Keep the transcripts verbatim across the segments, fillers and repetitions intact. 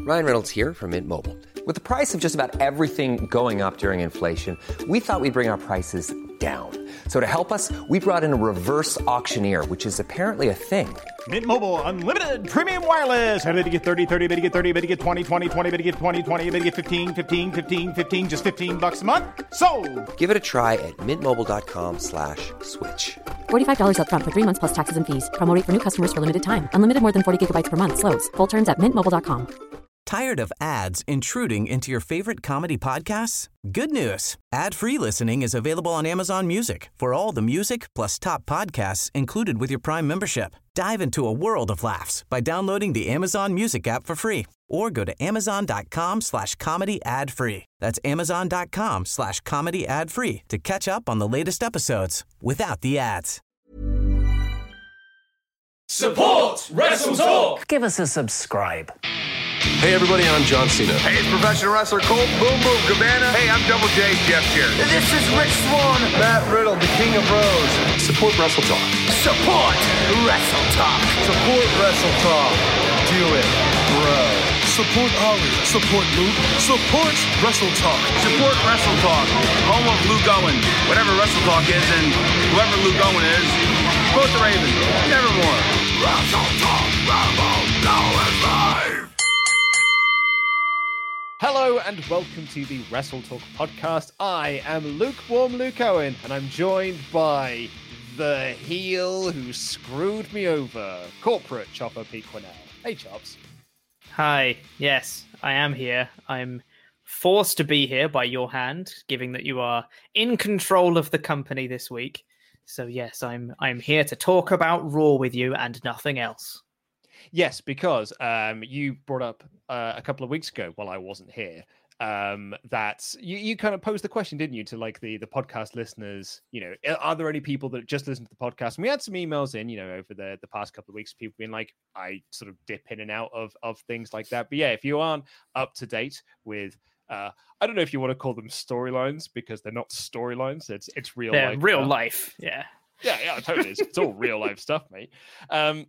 Ryan Reynolds here from Mint Mobile. With the price of just about everything going up during inflation, we thought we'd bring our prices down. So to help us, we brought in a reverse auctioneer, which is apparently a thing. Mint Mobile Unlimited Premium Wireless. How to get thirty, thirty, how to get thirty, how to get twenty, twenty, twenty, how to get twenty, twenty, how to get fifteen, fifteen, fifteen, fifteen, just fifteen bucks a month? Sold! Give it a try at mintmobile.com slash switch. forty-five dollars up front for three months plus taxes and fees. Promo rate for new customers for limited time. Unlimited more than forty gigabytes per month. Slows full terms at mint mobile dot com. Tired of ads intruding into your favorite comedy podcasts? Good news. Ad-free listening is available on Amazon Music for all the music plus top podcasts included with your Prime membership. Dive into a world of laughs by downloading the Amazon Music app for free or go to amazon.com slash comedy ad free. That's amazon.com slash comedy ad free to catch up on the latest episodes without the ads. Support Wrestle Talk! Give us a subscribe. Hey everybody, I'm John Cena. Hey, it's professional wrestler Colt Boom Boom Cabana. Hey, I'm Double J, Jeff Jarrett. This is Rich Swann. Matt Riddle, the King of Bros. Support Wrestle Talk. Support Wrestle Talk. Support Wrestle Talk. Do it, bro. Support Ollie. Support Luke. Support Wrestle Talk. Support Wrestle Talk. Home of Luke Owen. Whatever Wrestle Talk is and whoever Luke Owen is, support the Ravens. Nevermore. Wrestle Talk. Rambo. Now is live. Hello and welcome to the Wrestle Talk podcast. I am Lukewarm Luke Owen and I'm joined by the heel who screwed me over, Corporate Chopper Pete Quinnell. Hey Chops. Hi, yes, I am here. I'm forced to be here by your hand, given that you are in control of the company this week. So yes, I'm I'm here to talk about Raw with you and nothing else. Yes, because um, you brought up uh, a couple of weeks ago while I wasn't here um, that you, you kind of posed the question, didn't you, to like the, the podcast listeners, you know, are there any people that just listen to the podcast? And we had some emails in, you know, over the, the past couple of weeks, people being like, I sort of dip in and out of, of things like that. But yeah, if you aren't up to date with, uh, I don't know if you want to call them storylines because they're not storylines. It's it's real they're life. Real stuff. life. Yeah. Yeah, yeah, totally. It's, it's all real life stuff, mate. Um,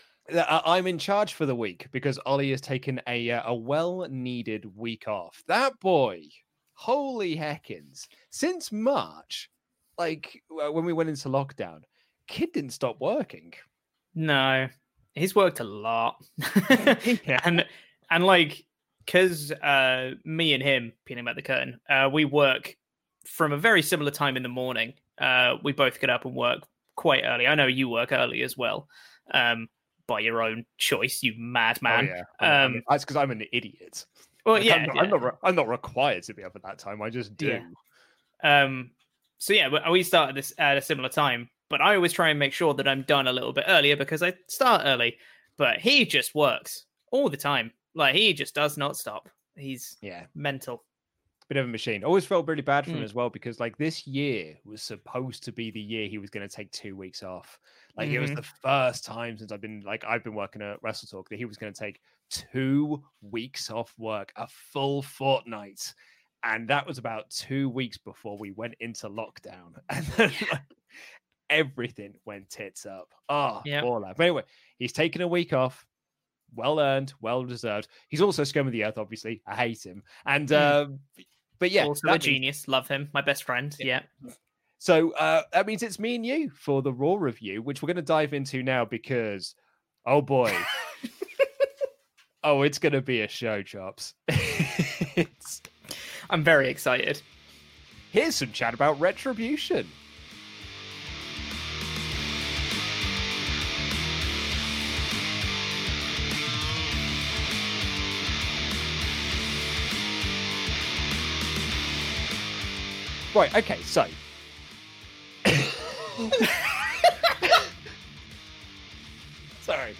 I'm in charge for the week because Ollie has taken a a well-needed week off. That boy, holy heckins. Since March, like when we went into lockdown, kid didn't stop working. No, he's worked a lot. yeah. And, and like, because uh, me and him, peeling back the curtain, uh, we work from a very similar time in the morning. Uh, we both get up and work quite early. I know you work early as well. Um, by your own choice, you madman. Oh, yeah. Um, that's because I'm an idiot. Well, like, yeah, I'm not, yeah. I'm not. Re- I'm not required to be up at that time. I just do. Yeah. Um. So yeah, we started this at a similar time, but I always try and make sure that I'm done a little bit earlier because I start early. But he just works all the time. Like he just does not stop. He's yeah mental. Bit of a machine. Always felt really bad for Mm. him as well because like this year was supposed to be the year he was going to take two weeks off. Like Mm-hmm. it was the first time since I've been like I've been working at Wrestle Talk that he was going to take two weeks off work, a full fortnight, and that was about two weeks before we went into lockdown, and then like, everything went tits up. Oh, Yep. poor lad. But anyway, he's taken a week off. Well earned, well deserved. He's also scum of the earth, obviously. I hate him, and. Mm. Um, But yeah, Also that a means- genius. Love him. My best friend. Yeah. So uh, that means it's me and you for the Raw review, which we're going to dive into now because, oh boy, oh, it's going to be a show, Chops. it's... I'm very excited. Here's some chat about Retribution. Right, okay, so. Sorry.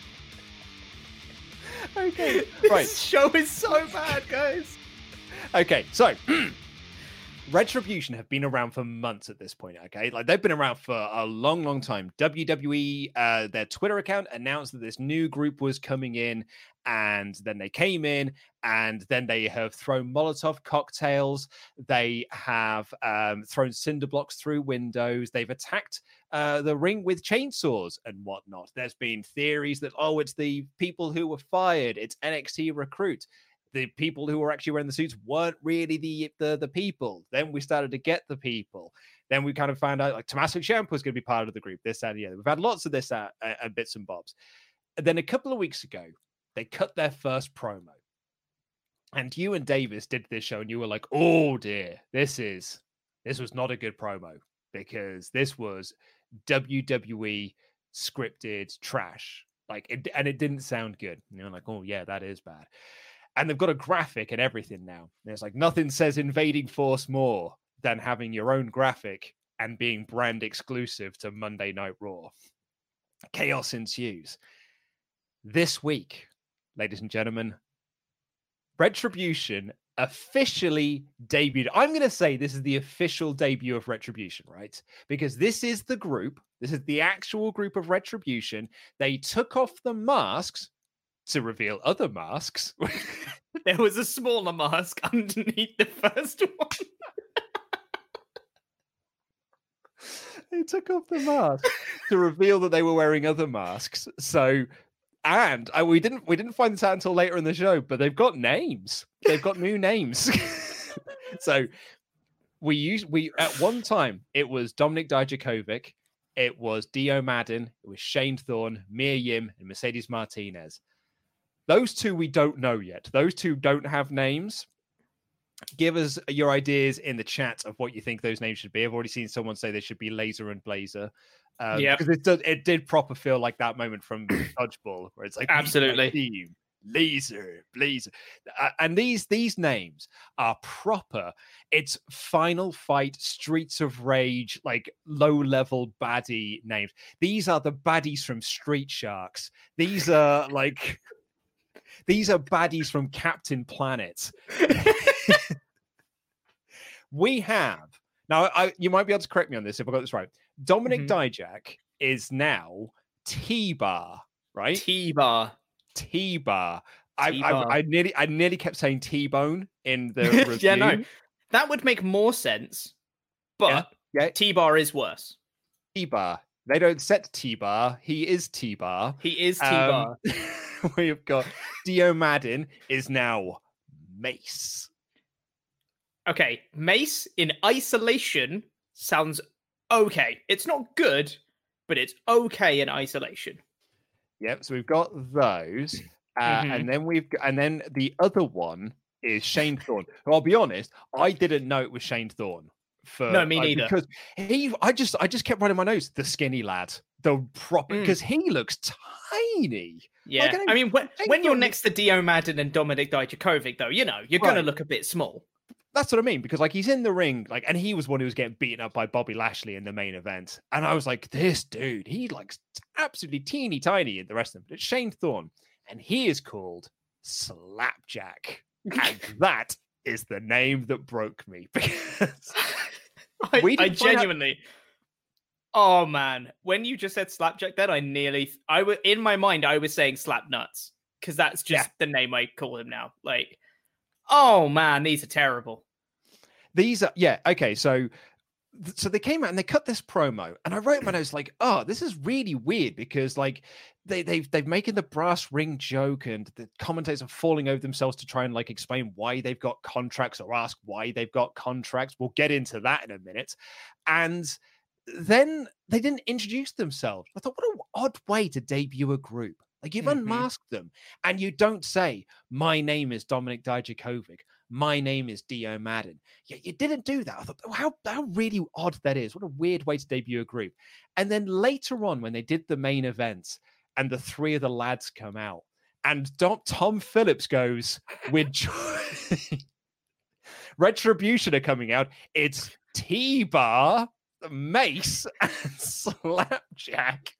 Okay, right. This show is so bad, guys. Okay, so. Retribution have been around for months at this point, okay? Like, they've been around for a long, long time. W W E, uh, their Twitter account announced that this new group was coming in, and then they came in, and then they have thrown Molotov cocktails. They have um, thrown cinder blocks through windows. They've attacked uh, the ring with chainsaws and whatnot. There's been theories that, oh, it's the people who were fired. It's N X T recruit. The people who were actually wearing the suits weren't really the, the the people. Then we started to get the people. Then we kind of found out like Tommaso Ciampa was going to be part of the group. This and the other. We've had lots of this uh, uh, bits and bobs. And then a couple of weeks ago, they cut their first promo. And you and Davis did this show, and you were like, "Oh dear, this is this was not a good promo because this was W W E scripted trash. Like, it, and it didn't sound good." And you're like, "Oh yeah, that is bad." And they've got a graphic and everything now. And it's like nothing says invading force more than having your own graphic and being brand exclusive to Monday Night Raw. Chaos ensues. This week, ladies and gentlemen, Retribution officially debuted. I'm going to say this is the official debut of Retribution, right? Because this is the group. This is the actual group of Retribution. They took off the masks to reveal other masks. There was a smaller mask underneath the first one. They took off the mask to reveal that they were wearing other masks. So, and I, we didn't we didn't find this out until later in the show, but they've got names. They've got new names. So we used we at one time it was Dominik Dijakovic, it was Dio Madden, it was Shane Thorne, Mia Yim, and Mercedes Martinez. Those two we don't know yet. Those two don't have names. Give us your ideas in the chat of what you think those names should be. I've already seen someone say they should be Laser and Blazer. Um, yeah, because it did, it did proper feel like that moment from Dodgeball, where it's like absolutely team, Laser, Blazer, uh, and these these names are proper. It's Final Fight, Streets of Rage, like low level baddie names. These are the baddies from Street Sharks. These are like. These are baddies from Captain Planet. We have now. I, you might be able to correct me on this if I got this right. Dominik mm-hmm. Dijak is now T-Bar, right? T-Bar, T-Bar. I, I, I nearly, I nearly kept saying T-Bone in the review. Yeah, no, that would make more sense. But yeah, yeah. T-Bar is worse. T-Bar. They don't set T-Bar. He is T-Bar. He is T-Bar. Um, we've got Dio Madden is now Mace. Okay, Mace in isolation sounds okay. It's not good, but it's okay in isolation. Yep. So we've got those, uh, mm-hmm. and then we've got, and then the other one is Shane Thorne. I'll be honest, I didn't know it was Shane Thorne. For, no, me neither. Uh, because he, I just, I just kept running my nose. The skinny lad, the proper, because mm. he looks tiny. Yeah, like, I, I mean, when, when you're next to Dio Madden and Dominik Dijakovic, though, you know, you're right. going to look a bit small. That's what I mean, because like he's in the ring, like, and he was one who was getting beaten up by Bobby Lashley in the main event, and I was like, this dude, he like absolutely teeny tiny in the rest of them. But it's Shane Thorne, and he is called Slapjack, and that is the name that broke me because I, we I genuinely. Out... Oh man, when you just said Slapjack, then I nearly, I was in my mind, I was saying Slap Nuts because that's just yeah. the name I call him now. Like, oh man, these are terrible. These are yeah okay. So, so they came out and they cut this promo, and I wrote my notes like, oh, this is really weird because like they they've they've making the brass ring joke, and the commentators are falling over themselves to try and like explain why they've got contracts or ask why they've got contracts. We'll get into that in a minute, and then they didn't introduce themselves. I thought, what an odd way to debut a group. Like you've mm-hmm. unmasked them, and you don't say, "My name is Dominik Dijakovic. My name is Dio Madden." Yeah, you didn't do that. I thought, oh, how how really odd that is. What a weird way to debut a group. And then later on, when they did the main event, and the three of the lads come out, and Dom, Tom Phillips goes, "We're Retribution are coming out. It's T-Bar, Mace, and Slapjack."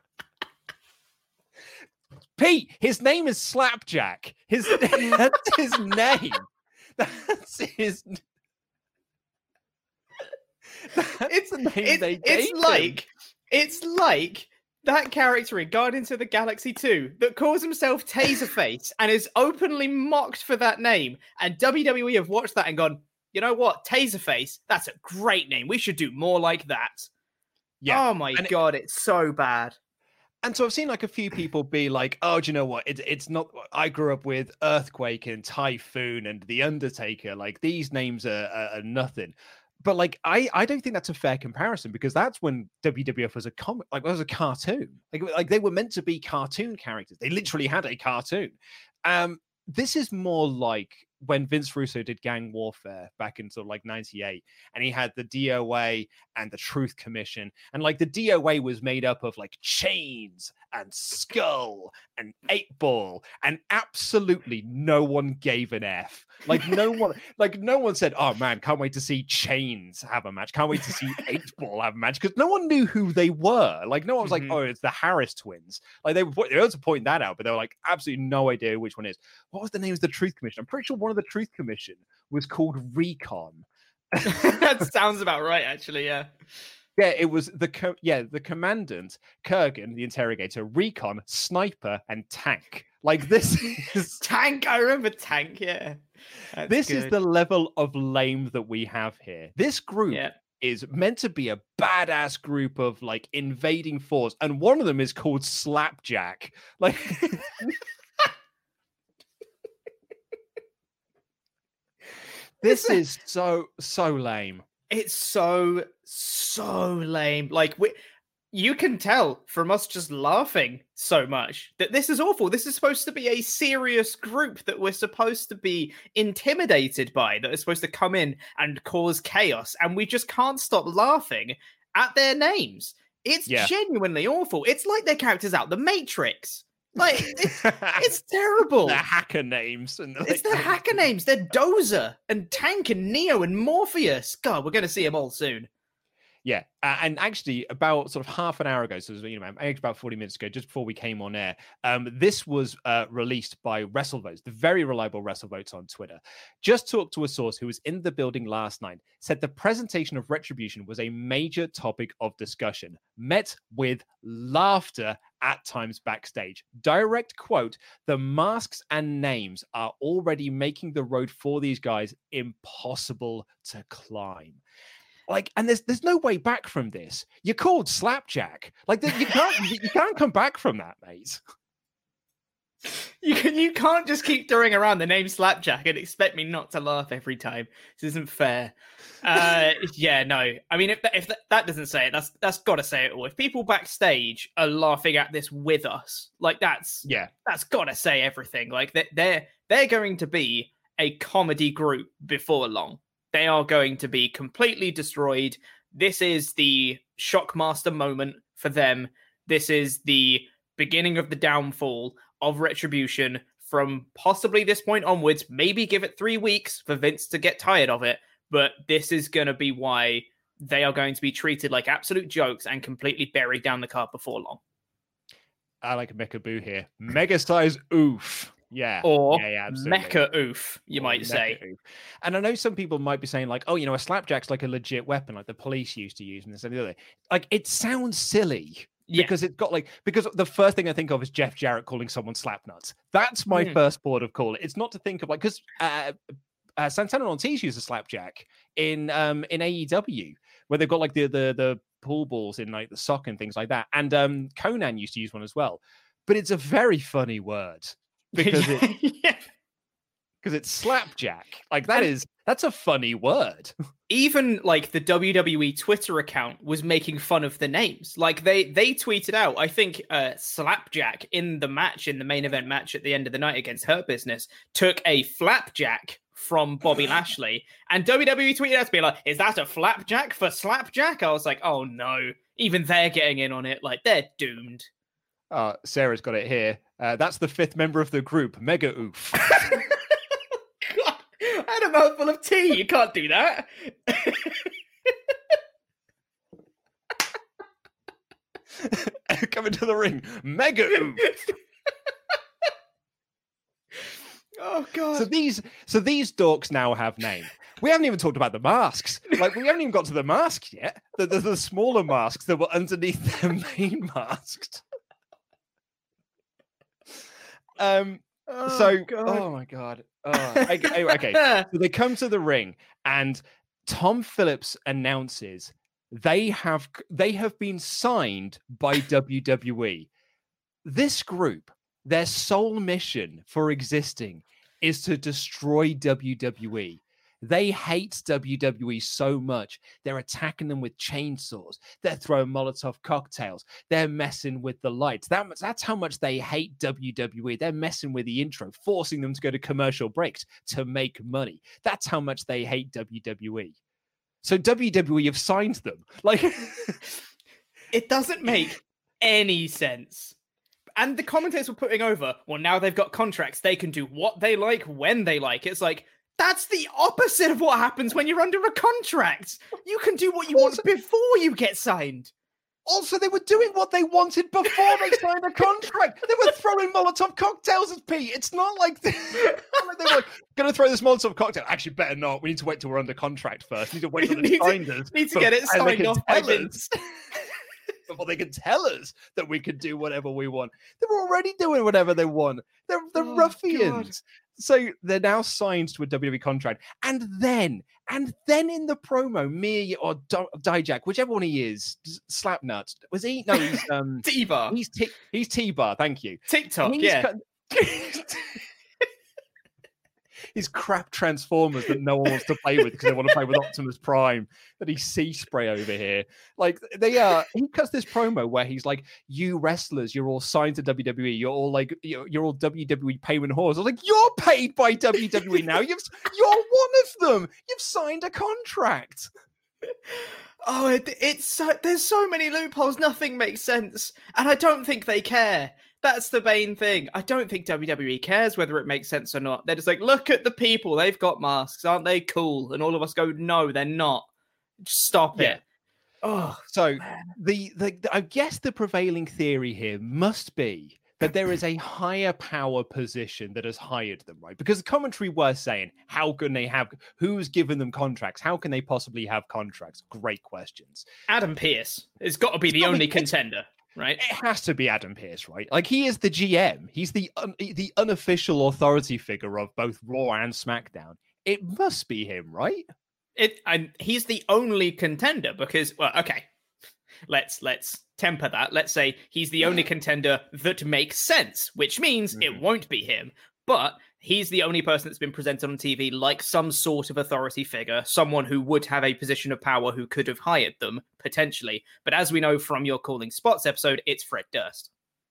Pete, his name is Slapjack. His that's his name. That's his. That's it's the name it, they It's gave like him. it's like That character in Guardians of the Galaxy two that calls himself Taserface and is openly mocked for that name. And W W E have watched that and gone, you know what? Taserface, that's a great name. We should do more like that. Yeah. Oh my and God, it, it's so bad. And so I've seen like a few people be like, oh, do you know what? It's it's not, I grew up with Earthquake and Typhoon and The Undertaker. Like these names are, are, are nothing. But like, I, I don't think that's a fair comparison because that's when W W F was a comic, like was a cartoon. Like, like they were meant to be cartoon characters. They literally had a cartoon. Um, this is more like when Vince Russo did Gang Warfare back in sort of like ninety-eight, and he had the D O A and the Truth Commission, and like the D O A was made up of like Chains and Skull and Eight Ball, and absolutely no one gave an F. Like no one, like no one said, "Oh man, can't wait to see Chains have a match. Can't wait to see Eight Ball have a match," because no one knew who they were. Like no one was mm-hmm. like, "Oh, it's the Harris twins." Like they were, they were able to point that out, but they were like, absolutely no idea which one is. What was the name of the Truth Commission? I'm pretty sure one of the Truth Commission was called Recon. That sounds about right, actually. Yeah. Yeah, it was the co- yeah the commandant, Kurgan, the interrogator, Recon, Sniper, and Tank. Like this is Tank. I remember Tank. Yeah, That's this good. Is the level of lame that we have here. This group yeah. is meant to be a badass group of like invading force, and one of them is called Slapjack. Like. This is so, so lame. It's so, so lame. Like, we, you can tell from us just laughing so much that this is awful. This is supposed to be a serious group that we're supposed to be intimidated by, that is supposed to come in and cause chaos. And we just can't stop laughing at their names. It's yeah. genuinely awful. It's like their characters out The Matrix. Like, it's, it's terrible. They're hacker names. And like, it's their hacker names. They're Dozer and Tank and Neo and Morpheus. God, we're going to see them all soon. Yeah, uh, and actually, about sort of half an hour ago, so you know, about forty minutes ago, just before we came on air, um, this was uh, released by WrestleVotes, the very reliable WrestleVotes on Twitter. Just talked to a source who was in the building last night, said the presentation of Retribution was a major topic of discussion, met with laughter at times backstage. Direct quote: "The masks and names are already making the road for these guys impossible to climb." Like, and there's there's no way back from this. You're called Slapjack. Like, you can't you can't come back from that, mate. You can you can't just keep throwing around the name Slapjack and expect me not to laugh every time. This isn't fair. Uh, yeah, no. I mean, if if that, that doesn't say it, that's that's got to say it all. If people backstage are laughing at this with us, like that's yeah, that's got to say everything. Like they they're they're going to be a comedy group before long. They are going to be completely destroyed. This is the Shockmaster moment for them. This is the beginning of the downfall of Retribution from possibly this point onwards. Maybe give it three weeks for Vince to get tired of it. But this is going to be why they are going to be treated like absolute jokes and completely buried down the cart before long. I like a mecha boo here. Mega size oof. Yeah. Or yeah, yeah, mecha oof, you or might say. Oof. And I know some people might be saying like, oh, you know, a slapjack's like a legit weapon, like the police used to use and this and the other. Like, it sounds silly. Yeah. Because it's got like, because the first thing I think of is Jeff Jarrett calling someone slapnuts. That's my mm. first port of call. It's not to think of like, because uh, uh, Santana and Ortiz use a slapjack in um in A E W, where they've got like the the the pool balls in like the sock and things like that. And um Conan used to use one as well. But it's a very funny word. Because it, yeah. because it's slapjack. Like that and is that's a funny word. Even like the W W E Twitter account was making fun of the names. Like they they tweeted out, I think uh, Slapjack in the match, in the main event match at the end of the night against Hurt Business, took a flapjack from Bobby Lashley, and W W E tweeted out to be like, "Is that a flapjack for Slapjack?" I was like, "Oh no!" Even they're getting in on it. Like they're doomed. Uh, Sarah's got it here. Uh, that's the fifth member of the group, Mega Oof. God, I had a mouthful of tea. You can't do that. Coming to the ring, Mega Oof. Oh God! So these, so these dorks now have names. We haven't even talked about the masks. Like, we haven't even got to the masks yet. The, the, the smaller masks that were underneath their main masks. Um. Oh, so, God. oh my God. Oh, okay, okay. So they come to the ring, and Tom Phillips announces they have they have been signed by W W E. This group, their sole mission for existing is to destroy W W E. They hate W W E so much, they're attacking them with chainsaws. They're throwing Molotov cocktails. They're messing with the lights. That much, that's how much they hate W W E. They're messing with the intro, forcing them to go to commercial breaks to make money. That's how much they hate W W E. So W W E have signed them. Like, it doesn't make any sense. And the commentators were putting over, well, now they've got contracts. They can do what they like when they like. It's like, that's the opposite of what happens when you're under a contract. You can do what you also, want before you get signed. Also, they were doing what they wanted before they signed a contract. They were throwing Molotov cocktails at Pete. It's not like they, like they were going to throw this Molotov cocktail. Actually, better not. We need to wait till we're under contract first. We need to wait till they signed us. Need to get it signed off by Vince. Before they can tell us that we can do whatever we want. They're already doing whatever they want. They're, they're oh, ruffians. God. So they're now signed to a W W E contract. And then, and then in the promo, Mia or D- Dijak, whichever one he is, Slapnuts. Was he? No, he's um, T-Bar. He's, T- he's T-Bar, thank you. TikTok, yeah. Cut- His crap Transformers that no one wants to play with because they want to play with Optimus Prime. That he's sea spray over here. Like they are. He cuts this promo where he's like, "You wrestlers, you're all signed to W W E. You're all like, you're, you're all W W E payment whores." I was like, "You're paid by W W E now. You've, you're one of them. You've signed a contract." Oh, it, it's so, there's so many loopholes. Nothing makes sense, and I don't think they care. That's the main thing. I don't think W W E cares whether it makes sense or not. They're just like, look at the people. They've got masks. Aren't they cool? And all of us go, no, they're not. Just stop yeah. it. Oh, so the, the I guess the prevailing theory here must be that there is a higher power position that has hired them, right? Because the commentary were saying, how can they have, who's given them contracts? How can they possibly have contracts? Great questions. Adam Pearce has got to be the only contender. Right, it has to be Adam Pearce, right? Like he is the G M. He's the un- the unofficial authority figure of both Raw and SmackDown. It must be him, right? It and he's the only contender because, well, okay, let's let's temper that. Let's say he's the only contender that makes sense, which means mm-hmm. it won't be him. But he's the only person that's been presented on T V like some sort of authority figure, someone who would have a position of power who could have hired them, potentially. But as we know from your Calling Spots episode, it's Fred Durst.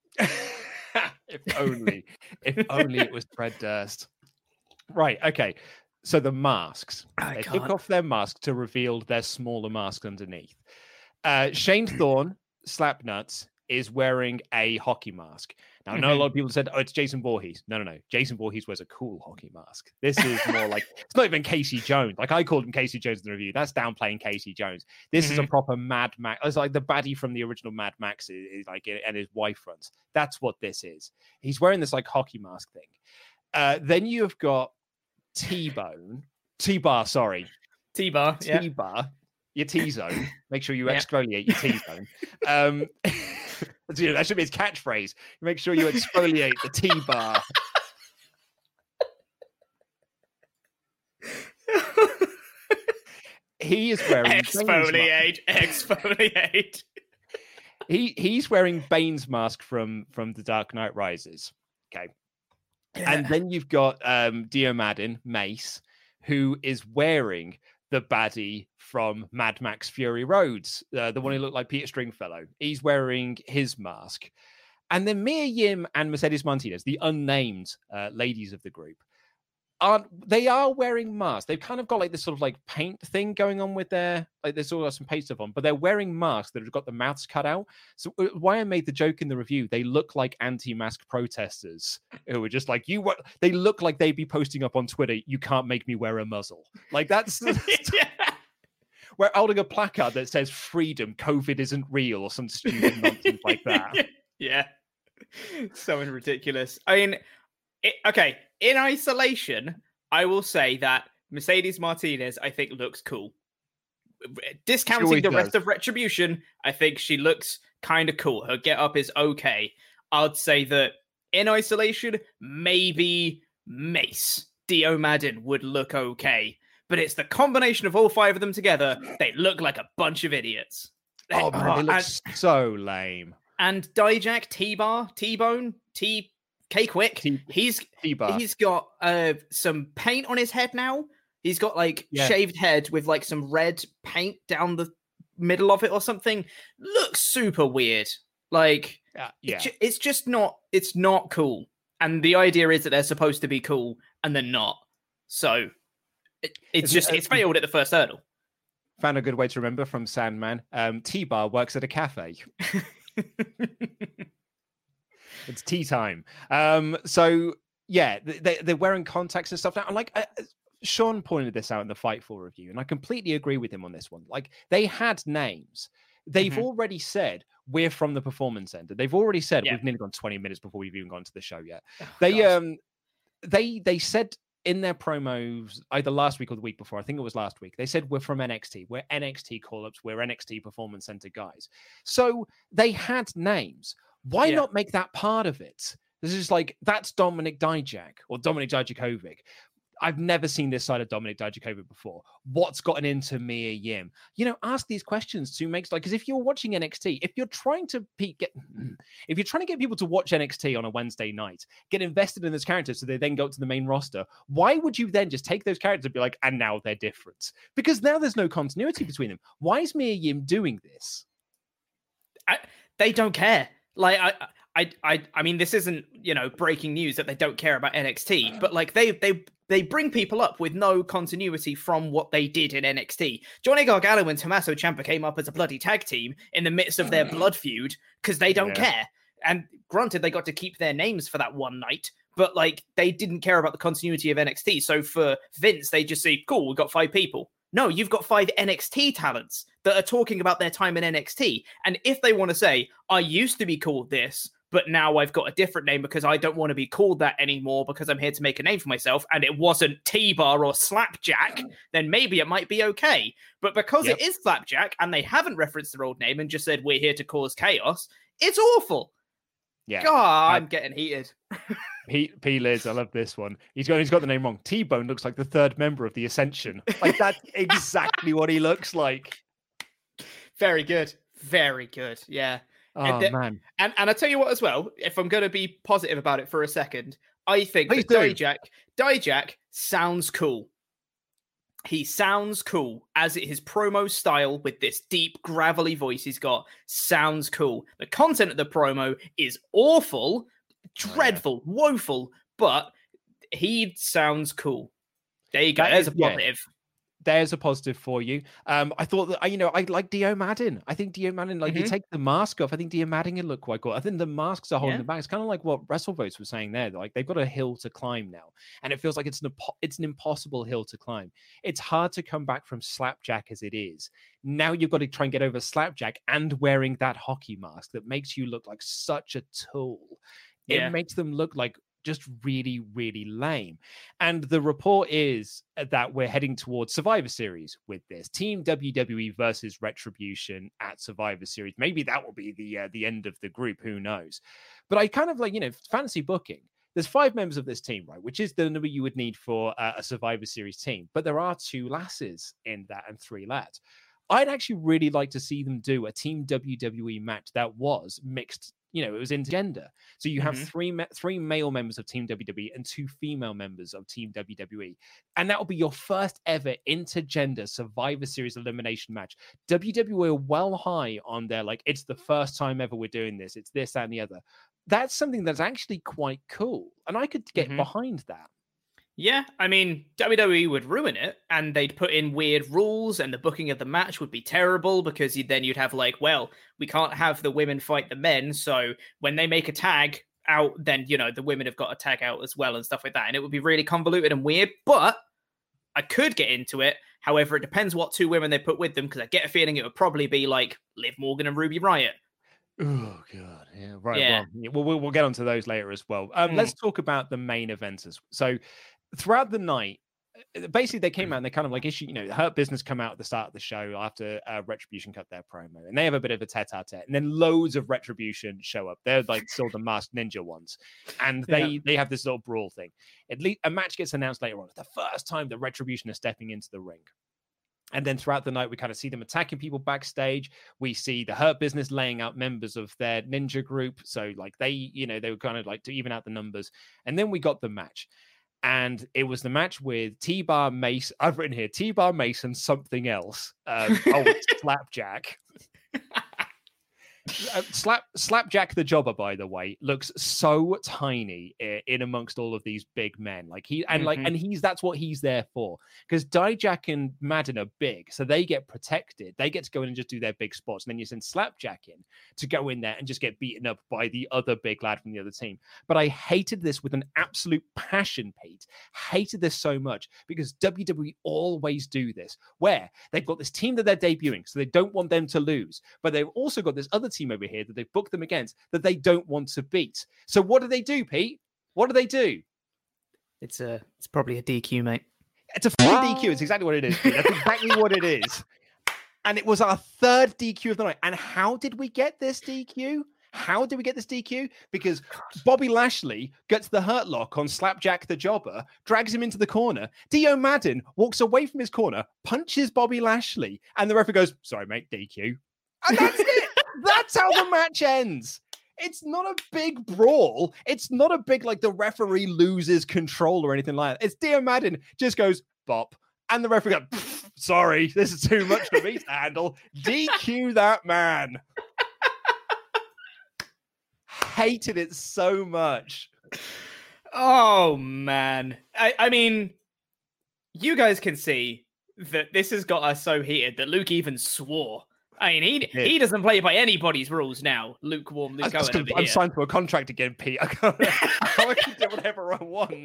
if only. If only it was Fred Durst. Right, okay. So the masks. I they can't. Took off their mask to reveal their smaller mask underneath. Uh, Shane Thorne, Slapnuts, is wearing a hockey mask. Now, I know mm-hmm. a lot of people said, oh, it's Jason Voorhees. No, no, no. Jason Voorhees wears a cool hockey mask. This is more like, it's not even Casey Jones. Like, I called him Casey Jones in the review. That's downplaying Casey Jones. This mm-hmm. is a proper Mad Max. It's like the baddie from the original Mad Max, is, is like, and his wife runs. That's what this is. He's wearing this, like, hockey mask thing. Uh, then you've got T-Bone. T-Bar, sorry. T-Bar, yeah. T-Bar. Your T-zone. Make sure you yeah. exfoliate your T-zone. Um, that should be his catchphrase. Make sure you exfoliate the T-bar. He is wearing exfoliate, exfoliate. he he's wearing Bane's mask from from The Dark Knight Rises. Okay, yeah. And then you've got um, Dio Madden, Mace, who is wearing the baddie from Mad Max Fury Roads, uh, the one who looked like Peter Stringfellow. He's wearing his mask. And then Mia Yim and Mercedes Martinez, the unnamed uh, ladies of the group, aren't, they are wearing masks. They've kind of got like this sort of like paint thing going on with their, like there's all got some paint stuff on, but they're wearing masks that have got the mouths cut out. So why I made the joke in the review, they look like anti-mask protesters who are just like, you, they look like they'd be posting up on Twitter, you can't make me wear a muzzle. Like that's, yeah. Where holding a placard that says freedom, COVID isn't real or some stupid nonsense like that. Yeah. So ridiculous. I mean, it, okay, in isolation, I will say that Mercedes Martinez, I think, looks cool. Discounting the does. rest of Retribution, I think she looks kind of cool. Her get-up is okay. I'd say that in isolation, maybe Mace, Dio Madden would look okay. But it's the combination of all five of them together. They look like a bunch of idiots. Oh, man, oh, they look and, so lame. And Dijak, T-Bar, T-Bone, T... K-Quick, T- he's T-Bar. he's got uh, some paint on his head now. He's got like yeah. shaved head with like some red paint down the middle of it or something. Looks super weird. Like, uh, yeah, it's, it's just not. It's not cool. And the idea is that they're supposed to be cool, and they're not. So it, it's Is just it, uh, it's failed at the first hurdle. Found a good way to remember from Sandman. Um, T-Bar works at a cafe. It's tea time. Um, so yeah, they they're wearing contacts and stuff now. And like uh, Sean pointed this out in the Fightful review, and I completely agree with him on this one. Like they had names. They've mm-hmm. already said we're from the Performance Center. They've already said yeah. we've nearly gone twenty minutes before we've even gone to the show yet. Oh, they gosh. um they they said in their promos either last week or the week before, I think it was last week, they said we're from N X T. We're N X T call-ups. We're N X T Performance Center guys. So they had names. Why yeah. not make that part of it? This is like, that's Dominic Dijak or Dominic Dijakovic. I've never seen this side of Dominic Dijakovic before. What's gotten into Mia Yim? You know, ask these questions to make like, because if you're watching N X T, if you're trying to pe- get, if you're trying to get people to watch N X T on a Wednesday night, get invested in those characters so they then go to the main roster, why would you then just take those characters and be like, and now they're different? Because now there's no continuity between them. Why is Mia Yim doing this? I, they don't care. Like, I, I, I, I mean, this isn't, you know, breaking news that they don't care about N X T, but like they, they, they bring people up with no continuity from what they did in N X T. Johnny Gargano and Tommaso Ciampa came up as a bloody tag team in the midst of their blood feud because they don't yeah. care. And granted, they got to keep their names for that one night, but like they didn't care about the continuity of N X T. So for Vince, they just say, cool, we've got five people. No, you've got five N X T talents that are talking about their time in N X T. And if they want to say, I used to be called this, but now I've got a different name because I don't want to be called that anymore because I'm here to make a name for myself and it wasn't T-Bar or Slapjack, then maybe it might be okay. But because yep. it is Slapjack and they haven't referenced their old name and just said, we're here to cause chaos, it's awful. Yeah. God, I'm uh, getting heated. P, P Liz, I love this one. He's got, he's got the name wrong. T-Bone looks like the third member of the Ascension. Like, that's exactly what he looks like. Very good. Very good. Yeah. Oh, and the, man. And, and I'll tell you what as well, if I'm going to be positive about it for a second, I think Please that Dijak, Dijak sounds cool. He sounds cool as it, his promo style with this deep, gravelly voice he's got sounds cool. The content of the promo is awful, dreadful, oh, yeah. woeful, but he sounds cool. There you go. That There's is, a positive. Yeah. There's a positive for you. Um, I thought that, you know, I like Dio Madden. I think Dio Madden, like, mm-hmm. you take the mask off, I think Dio Madden can look quite cool. I think the masks are holding yeah. them back. It's kind of like what WrestleVotes was saying there. Like, they've got a hill to climb now. And it feels like it's an, it's an impossible hill to climb. It's hard to come back from Slapjack as it is. Now you've got to try and get over Slapjack and wearing that hockey mask that makes you look like such a tool. Yeah. It makes them look like just really, really lame. And the report is that we're heading towards Survivor Series with this. Team W W E versus Retribution at Survivor Series. Maybe that will be the uh, the end of the group. Who knows? But I kind of like, you know, fantasy booking. There's five members of this team, right? Which is the number you would need for uh, a Survivor Series team. But there are two lasses in that and three lads. I'd actually really like to see them do a Team W W E match that was mixed. You know, it was intergender. So you have mm-hmm. three ma- three male members of Team W W E and two female members of Team W W E. And that will be your first ever intergender Survivor Series elimination match. W W E are well high on their, like, it's the first time ever we're doing this. It's this, that, and the other. That's something that's actually quite cool. And I could get mm-hmm. behind that. Yeah, I mean, W W E would ruin it, and they'd put in weird rules, and the booking of the match would be terrible, because you'd, then you'd have, like, well, we can't have the women fight the men, so when they make a tag out, then, you know, the women have got a tag out as well, and stuff like that, and it would be really convoluted and weird, but I could get into it. However, it depends what two women they put with them, because I get a feeling it would probably be, like, Liv Morgan and Ruby Riott. Oh, God. Yeah, right. Yeah. Well, we'll, we'll get onto those later as well. Um, mm. Let's talk about the main events. So throughout the night, basically they came out and they kind of like issue, you know, Hurt Business come out at the start of the show after uh, Retribution cut their promo, and they have a bit of a tete-a-tete, and then loads of Retribution show up. They're like still the masked ninja ones, and they yeah. they have this little brawl thing. At least a match gets announced later on. It's the first time the Retribution are stepping into the ring. And then throughout the night, we kind of see them attacking people backstage. We see the Hurt Business laying out members of their ninja group. So like they, you know, they were kind of like to even out the numbers. And then we got the match. And it was the match with T-Bar Mason. I've written here, T-Bar Mason, something else. Um, oh, Slapjack. Uh, Slap Slapjack the Jobber, by the way, looks so tiny in amongst all of these big men. Like he and mm-hmm. like and he's that's what he's there for. Because Dijak and Madden are big, so they get protected. They get to go in and just do their big spots, and then you send Slapjack in to go in there and just get beaten up by the other big lad from the other team. But I hated this with an absolute passion, Pete. Hated this so much because W W E always do this, where they've got this team that they're debuting, so they don't want them to lose, but they've also got this other team over here that they've booked them against that they don't want to beat. So what do they do, Pete? What do they do? It's a, it's probably a D Q, mate. It's a fucking D Q. It's exactly what it is, Pete. That's exactly what it is. And it was our third D Q of the night. And how did we get this D Q? How did we get this D Q? Because Bobby Lashley gets the hurt lock on Slapjack the Jobber, drags him into the corner. Dio Madden walks away from his corner, punches Bobby Lashley, and the referee goes, "Sorry, mate, D Q." And that's it. That's how the match ends. It's not a big brawl. It's not a big, like, the referee loses control or anything like that. It's Dio Madden just goes, bop. And the referee goes, sorry, this is too much for me to handle. D Q that man. Hated it so much. Oh, man. I, I mean, you guys can see that this has got us so heated that Luke even swore. I mean, he he doesn't play by anybody's rules now. Lukewarm Luke Owen over I'm here. signed to a contract again, Pete. I can't, I can do whatever I want.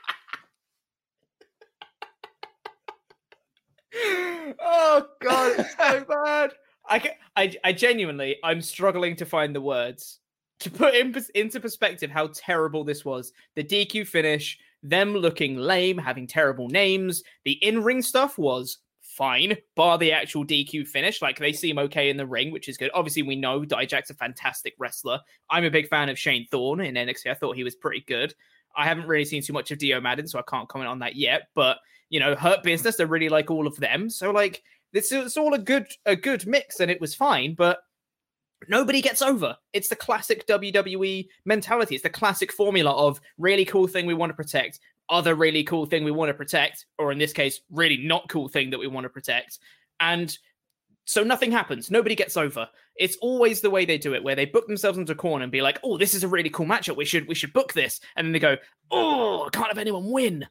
Oh God, it's so bad. I, I I genuinely, I'm struggling to find the words to put in, into perspective how terrible this was. The D Q finish, them looking lame, having terrible names. The in-ring stuff was fine, bar the actual D Q finish. Like, they seem okay in the ring, which is good. Obviously, we know Dijak's a fantastic wrestler. I'm a big fan of Shane Thorne in N X T. I thought he was pretty good. I haven't really seen too much of Dio Madden, so I can't comment on that yet. But, you know, Hurt Business, I really like all of them. So, like, this is all a good a good mix, and it was fine, but nobody gets over. It's the classic W W E mentality. It's the classic formula of really cool thing we want to protect, other really cool thing we want to protect, or in this case, really not cool thing that we want to protect. And so nothing happens. Nobody gets over. It's always the way they do it, where they book themselves into a corner and be like, oh, this is a really cool matchup. We should we should book this. And then they go, oh, I can't have anyone win.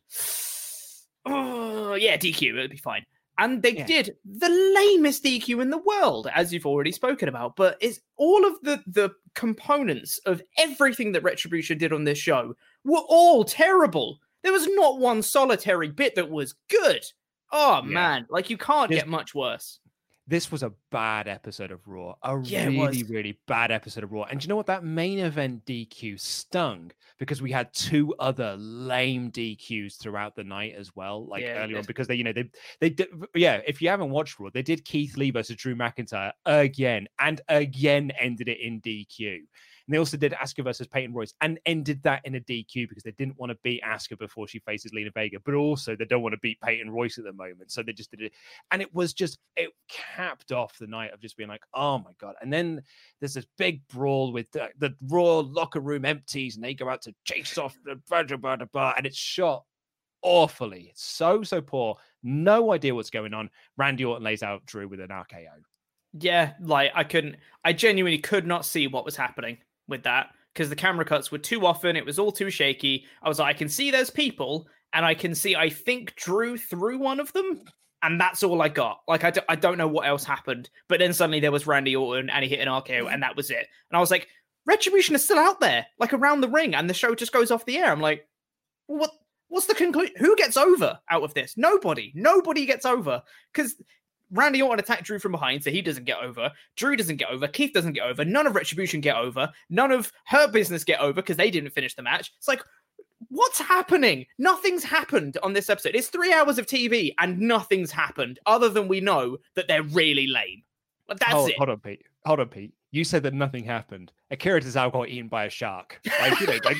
Oh, yeah, D Q. It'll be fine. And they yeah. did the lamest D Q in the world, as you've already spoken about. But it's all of the, the components of everything that Retribution did on this show were all terrible. There was not one solitary bit that was good. Oh, yeah. man. Like, you can't this, get much worse. This was a bad episode of Raw. A yeah, really, really bad episode of Raw. And do you know what? That main event D Q stung because we had two other lame D Qs throughout the night as well, like yeah, earlier on, because they, you know, they, they did, yeah, if you haven't watched Raw, they did Keith Lee versus Drew McIntyre again and again ended it in D Q. And they also did Asuka versus Peyton Royce and ended that in a D Q because they didn't want to beat Asuka before she faces Lena Vega, but also they don't want to beat Peyton Royce at the moment. So they just did it. And it was just, it capped off the night of just being like, oh my God. And then there's this big brawl with the, the Raw locker room empties and they go out to chase off the blah, blah, blah, blah, and it's shot awfully. It's so, so poor. No idea what's going on. Randy Orton lays out Drew with an R K O. Yeah, like I couldn't, I genuinely could not see what was happening with that because the camera cuts were too often. It was all too shaky. I was like, I can see there's people and I can see, I think Drew threw one of them and that's all I got. Like, I, d- I don't know what else happened, but then suddenly there was Randy Orton and he hit an R K O and that was it. And I was like, Retribution is still out there, like around the ring, and the show just goes off the air. I'm like, what? What's the conclusion? Who gets over out of this? Nobody. Nobody gets over because Randy Orton attacked Drew from behind, so he doesn't get over. Drew doesn't get over. Keith doesn't get over. None of Retribution get over. None of Hurt Business get over because they didn't finish the match. It's like, what's happening? Nothing's happened on this episode. It's three hours of T V and nothing's happened other than we know that they're really lame. But that's hold, it. Hold on, Pete. Hold on, Pete. You said that nothing happened. Akira Tozawa got eaten by a shark. Like, you know, like...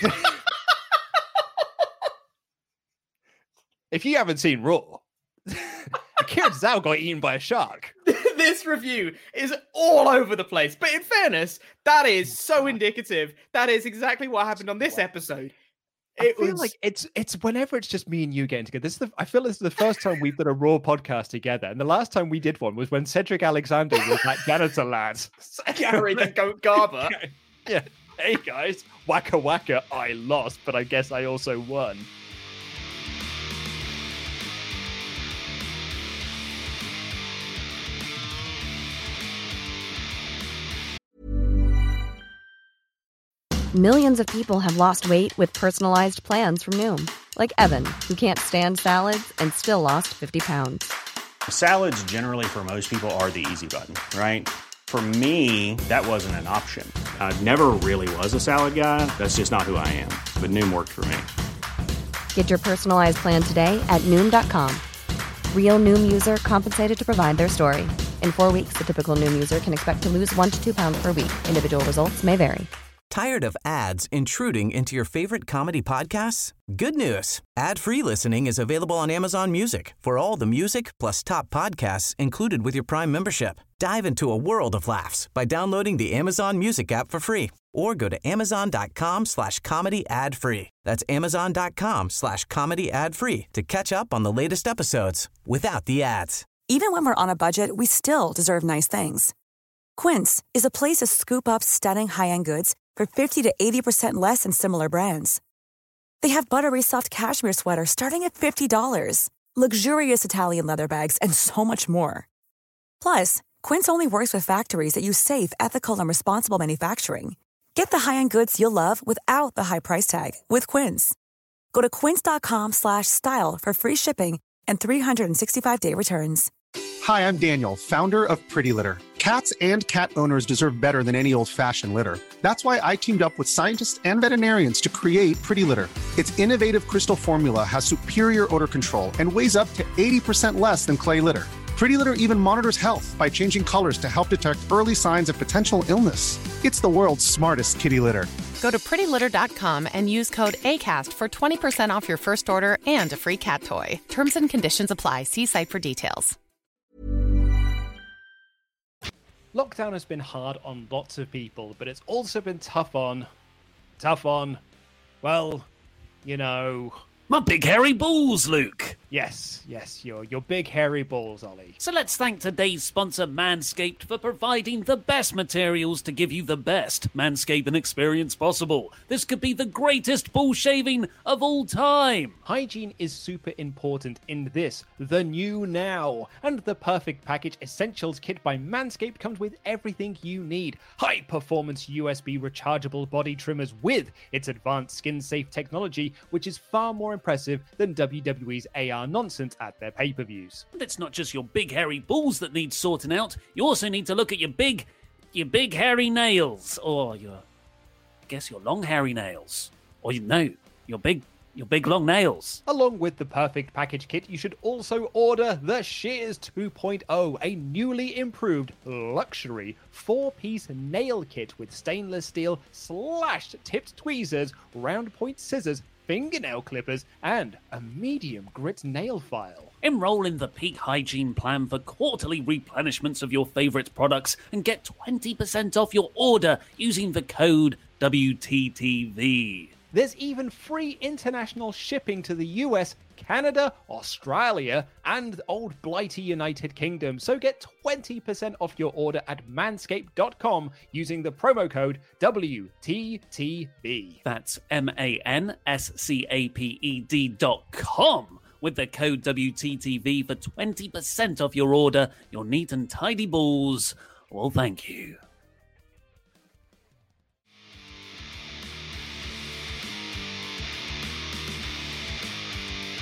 If you haven't seen Raw, Akira Tozawa got eaten by a shark. This review is all over the place. But in fairness, that is so indicative. That is exactly what happened on this episode. It I feel was... like it's it's whenever it's just me and you getting together. This is the, I feel this is the first time we've done a Raw podcast together. And the last time we did one was when Cedric Alexander was that janitor lad. Gary the Goat Garber. Yeah. Hey guys, waka waka, I lost, but I guess I also won. Millions of people have lost weight with personalized plans from Noom. Like Evan, who can't stand salads and still lost fifty pounds. Salads generally for most people are the easy button, right? For me, that wasn't an option. I never really was a salad guy. That's just not who I am. But Noom worked for me. Get your personalized plan today at Noom dot com. Real Noom user compensated to provide their story. In four weeks, the typical Noom user can expect to lose one to two pounds per week. Individual results may vary. Tired of ads intruding into your favorite comedy podcasts? Good news. Ad-free listening is available on Amazon Music for all the music plus top podcasts included with your Prime membership. Dive into a world of laughs by downloading the Amazon Music app for free or go to amazon.com slash comedy ad free. That's amazon.com slash comedy ad free to catch up on the latest episodes without the ads. Even when we're on a budget, we still deserve nice things. Quince is a place to scoop up stunning high-end goods for fifty to eighty percent less than similar brands. They have buttery soft cashmere sweaters starting at fifty dollars, luxurious Italian leather bags, and so much more. Plus, Quince only works with factories that use safe, ethical, and responsible manufacturing. Get the high-end goods you'll love without the high price tag with Quince. Go to quince.com slash style for free shipping and three sixty-five day returns. Hi, I'm Daniel, founder of Pretty Litter. Cats and cat owners deserve better than any old-fashioned litter. That's why I teamed up with scientists and veterinarians to create Pretty Litter. Its innovative crystal formula has superior odor control and weighs up to eighty percent less than clay litter. Pretty Litter even monitors health by changing colors to help detect early signs of potential illness. It's the world's smartest kitty litter. Go to pretty litter dot com and use code ACAST for twenty percent off your first order and a free cat toy. Terms and conditions apply. See site for details. Lockdown has been hard on lots of people, but it's also been tough on, tough on, well, you know... My big hairy balls, Luke. Yes, yes, your your big hairy balls, Ollie. So let's thank today's sponsor, Manscaped, for providing the best materials to give you the best manscaping experience possible. This could be the greatest ball shaving of all time. Hygiene is super important in this, the new now. And the Perfect Package Essentials Kit by Manscaped comes with everything you need. High-performance U S B rechargeable body trimmers with its advanced skin-safe technology, which is far more impressive than W W E's A R nonsense at their pay-per-views. But it's not just your big hairy balls that need sorting out. You also need to look at your big, your big hairy nails, or your, I guess your long hairy nails, or you know, your big, your big long nails. Along with the Perfect Package Kit, you should also order the Shears two point oh, a newly improved luxury four-piece nail kit with stainless steel slashed tipped tweezers, round point scissors, fingernail clippers, and a medium grit nail file. Enroll in the Peak Hygiene Plan for quarterly replenishments of your favourite products and get twenty percent off your order using the code W T T V. There's even free international shipping to the U S, Canada, Australia, and old blighty United Kingdom. So get twenty percent off your order at manscaped dot com using the promo code W T T V. That's M A N S C A P E D dot com with the code W T T V for twenty percent off your order. Your neat and tidy balls will thank you.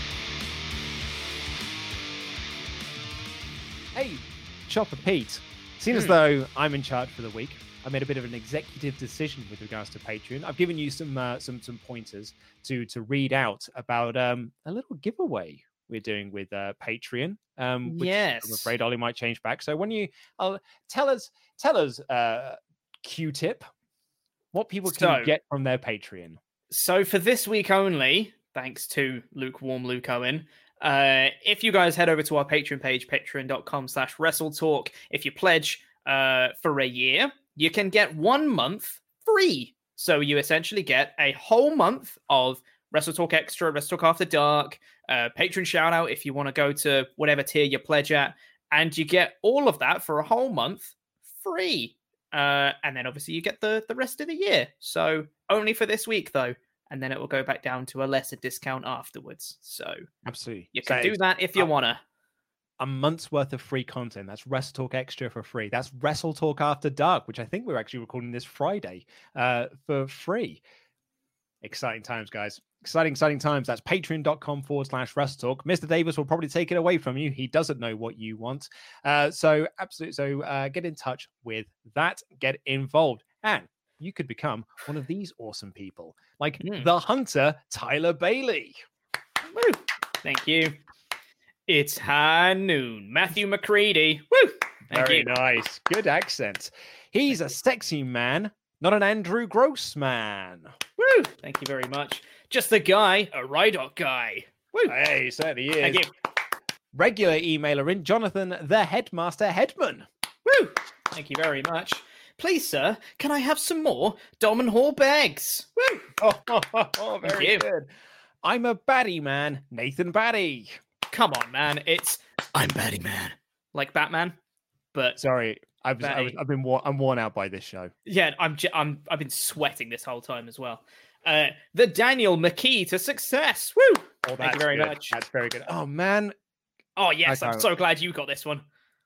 Hey, Chopper Pete, Seeing as though I'm in charge for the week, I made a bit of an executive decision with regards to Patreon. I've given you some uh, some some pointers to to read out about um, a little giveaway we're doing with uh, Patreon. Um, which yes, I'm afraid Ollie might change back. So when you, I'll tell us, tell us, uh, Q-tip, what people can So- get from their Patreon. So for this week only, thanks to Lukewarm Luke Owen, uh, if you guys head over to our Patreon page, patreon.com slash WrestleTalk, if you pledge uh, for a year, you can get one month free. So you essentially get a whole month of WrestleTalk Extra, WrestleTalk After Dark, uh, Patreon shout out if you want to go to whatever tier you pledge at, and you get all of that for a whole month free. Uh, and then obviously you get the, the rest of the year. So only for this week though, and then it will go back down to a lesser discount afterwards. So absolutely, you can so do that if you uh, wanna. A month's worth of free content. That's WrestleTalk Extra for free. That's WrestleTalk After Dark, which I think we're actually recording this Friday uh, for free. Exciting times, guys. Exciting, exciting times. That's patreon.com forward slash WrestleTalk. Mister Davis will probably take it away from you. He doesn't know what you want. Uh, so, absolutely. So, uh, get in touch with that. Get involved. And you could become one of these awesome people, like Mm. the Hunter, Tyler Bailey. Woo! Thank you. It's high noon. Matthew McCready. Woo! Thank Very you. nice. Good accent. He's a sexy man, not an Andrew Gross man. Woo! Thank you very much. Just the guy, a Rydot guy. Woo! Hey, he certainly is. Thank you. Regular emailer in Jonathan, the Headmaster Headman. Woo! Thank you very much. Please, sir, can I have some more Dom and Hall bags? Woo! Oh, oh, oh, oh, Thank very you. good. I'm a baddie man, Nathan Baddie. Come on, man. It's I'm Batty Man. Like Batman, but Sorry, I've, I was, Baddie. I've been worn, I'm worn out by this show. yeah, I'm j- I'm I've been sweating this whole time as well. Uh, the Daniel McKee to success. Woo! Oh, Thank that's you very good. much. That's very good. Oh man, Oh yes, I I'm can't- so glad you got this one.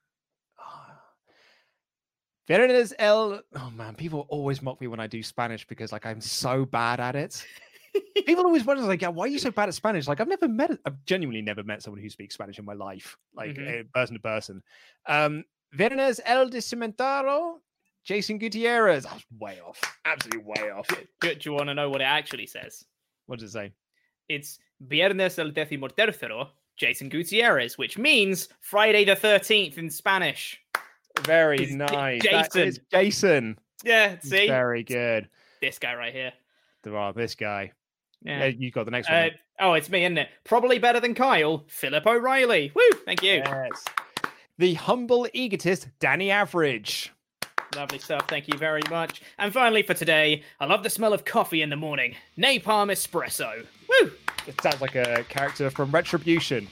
Verenes El. Oh man, people always mock me when I do Spanish because like I'm so bad at it. People always wonder like, yeah, why are you so bad at Spanish? Like I've never met, I've genuinely never met someone who speaks Spanish in my life, like Mhm. uh, person to person. Um, Verenes El de Cimentaro, Jason Gutierrez. I was way off, absolutely way off. Do, do you want to know what it actually says? What does it say? It's Viernes el décimo tercero, Jason Gutierrez, which means Friday the thirteenth in Spanish. Very It's nice. Jason. That is Jason. Yeah, see? Very good. This guy right here. There are this guy. Yeah. Yeah, you got the next Uh, one. oh, it's me, isn't it? Probably better than Kyle, Philip O'Reilly. Woo! Thank you. Yes. The humble egotist, Danny Average. Lovely stuff. Thank you very much. And finally for today, I love the smell of coffee in the morning. Napalm Espresso. Woo! It sounds like a character from Retribution.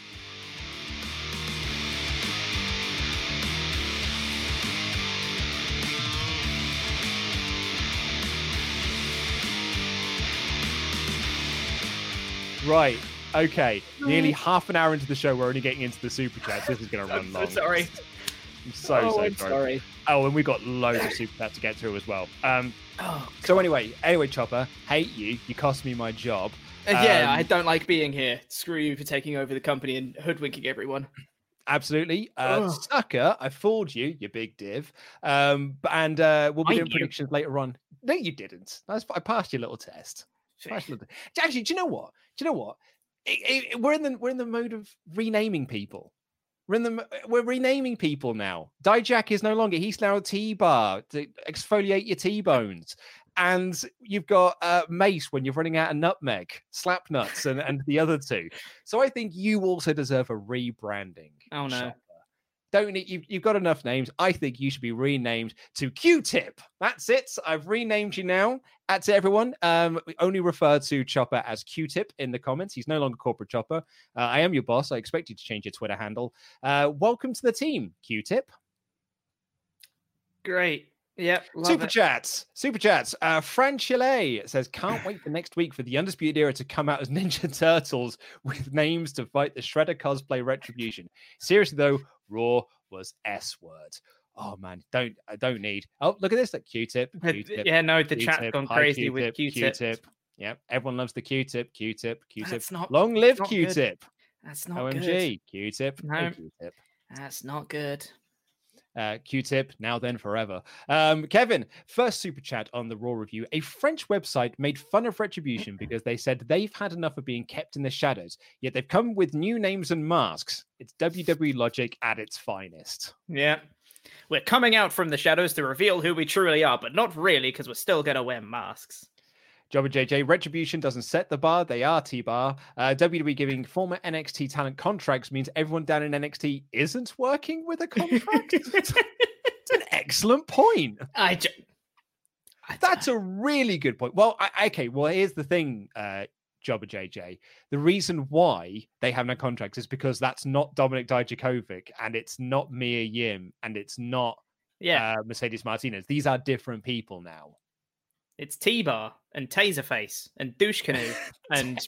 Right. Okay. Nearly half an hour into the show, we're only getting into the super chats. This is going to run I'm long. so sorry. I'm so, Oh, so I'm sorry. sorry. Oh, and we've got loads of super chats to get through as well. Um, Oh, so anyway, anyway, Chopper, hate you. You cost me my job. Uh, yeah, Um, I don't like being here. Screw you for taking over the company and hoodwinking everyone. Absolutely. Uh, Ugh. sucker, I fooled you, you big div. Um, b- and uh, we'll be I doing knew. predictions later on. No, you didn't. That's, I passed your little test. Passed your little- Actually, do you know what? Do you know what? It- it- we're in the we're in the mode of renaming people. We're in the mo- we're renaming people now. Dijak is no longer. He's now T-bar to exfoliate your T-bones. And you've got uh, Mace when you're running out of nutmeg, slap nuts, and, and the other two. So I think you also deserve a rebranding. Oh, no. Chopper. Don't need you, you've got enough names. I think you should be renamed to Q-Tip. That's it. I've renamed you now. That's it, everyone. Um, we only refer to Chopper as Q-Tip in the comments. He's no longer Corporate Chopper. Uh, I am your boss. I expect you to change your Twitter handle. Uh, welcome to the team, Q-Tip. Great. Yep. Love Super it. chats, super chats. Uh, Fran Chile says, "Can't wait for next week for the Undisputed Era to come out as Ninja Turtles with names to fight the Shredder cosplay Retribution." Seriously though, Raw was S word. Oh man, don't I don't need. Oh, look at this, like Q-Tip. Uh, Q-tip yeah, no, the Q-tip, chat's gone hi, crazy with Q-Tip. Q-Tip. Yep, everyone loves the Q-Tip. Q-Tip. Q-Tip. That's not- Long live not good. Q-Tip. That's not O M G. good. Q-Tip. No. No Q-Tip. That's not good. Uh, Q-Tip, now then forever. Um, Kevin, first super chat on the Raw review. A French website made fun of Retribution because they said they've had enough of being kept in the shadows, yet they've come with new names and masks. It's W W E logic at its finest. Yeah. We're coming out from the shadows to reveal who we truly are, but not really, because we're still going to wear masks. Jobber J J, Retribution doesn't set the bar, they are T-Bar. Uh, W W E giving former N X T talent contracts means everyone down in N X T isn't working with a contract? It's an excellent point. I, ju- I That's a really good point. Well, I, okay, well, here's the thing, uh, Jobber J J. The reason why they have no contracts is because that's not Dominik Dijakovic, and it's not Mia Yim, and it's not yeah. uh, Mercedes Martinez. These are different people now. It's T-Bar and Taserface and Douche Canoe and,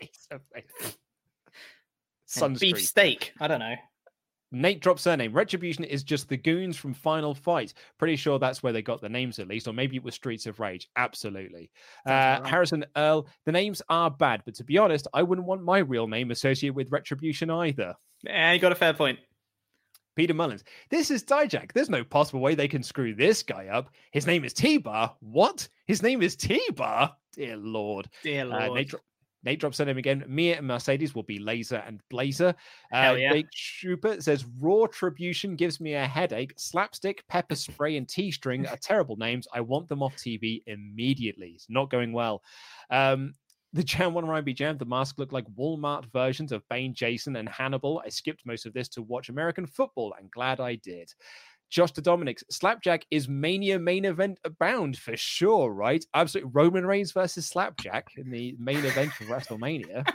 and Beef Steak. I don't know. Nate drops surname. Retribution is just the goons from Final Fight. Pretty sure that's where they got the names, at least, or maybe it was Streets of Rage. Absolutely. Uh, right. Harrison Earl, the names are bad, but to be honest, I wouldn't want my real name associated with Retribution either. Yeah, you got a fair point. Peter Mullins, this is Dijak. There's no possible way they can screw this guy up. His name is T-Bar. What? His name is T-Bar? Dear Lord. Dear Lord. Uh, Nate, Nate drops her name again. Mia and Mercedes will be Laser and Blazer. Uh, Hell yeah. Jake Schubert says, Raw Tribution gives me a headache. Slapstick, Pepper Spray, and T-String are terrible names. I want them off T V immediately. It's not going well. Um, The Jam One Ryan B Jam, the mask looked like Walmart versions of Bane, Jason, and Hannibal. I skipped most of this to watch American football, and glad I did. Josh to Dominic, Slapjack is Mania main event bound for sure, right? Absolutely. Roman Reigns versus Slapjack in the main event of WrestleMania.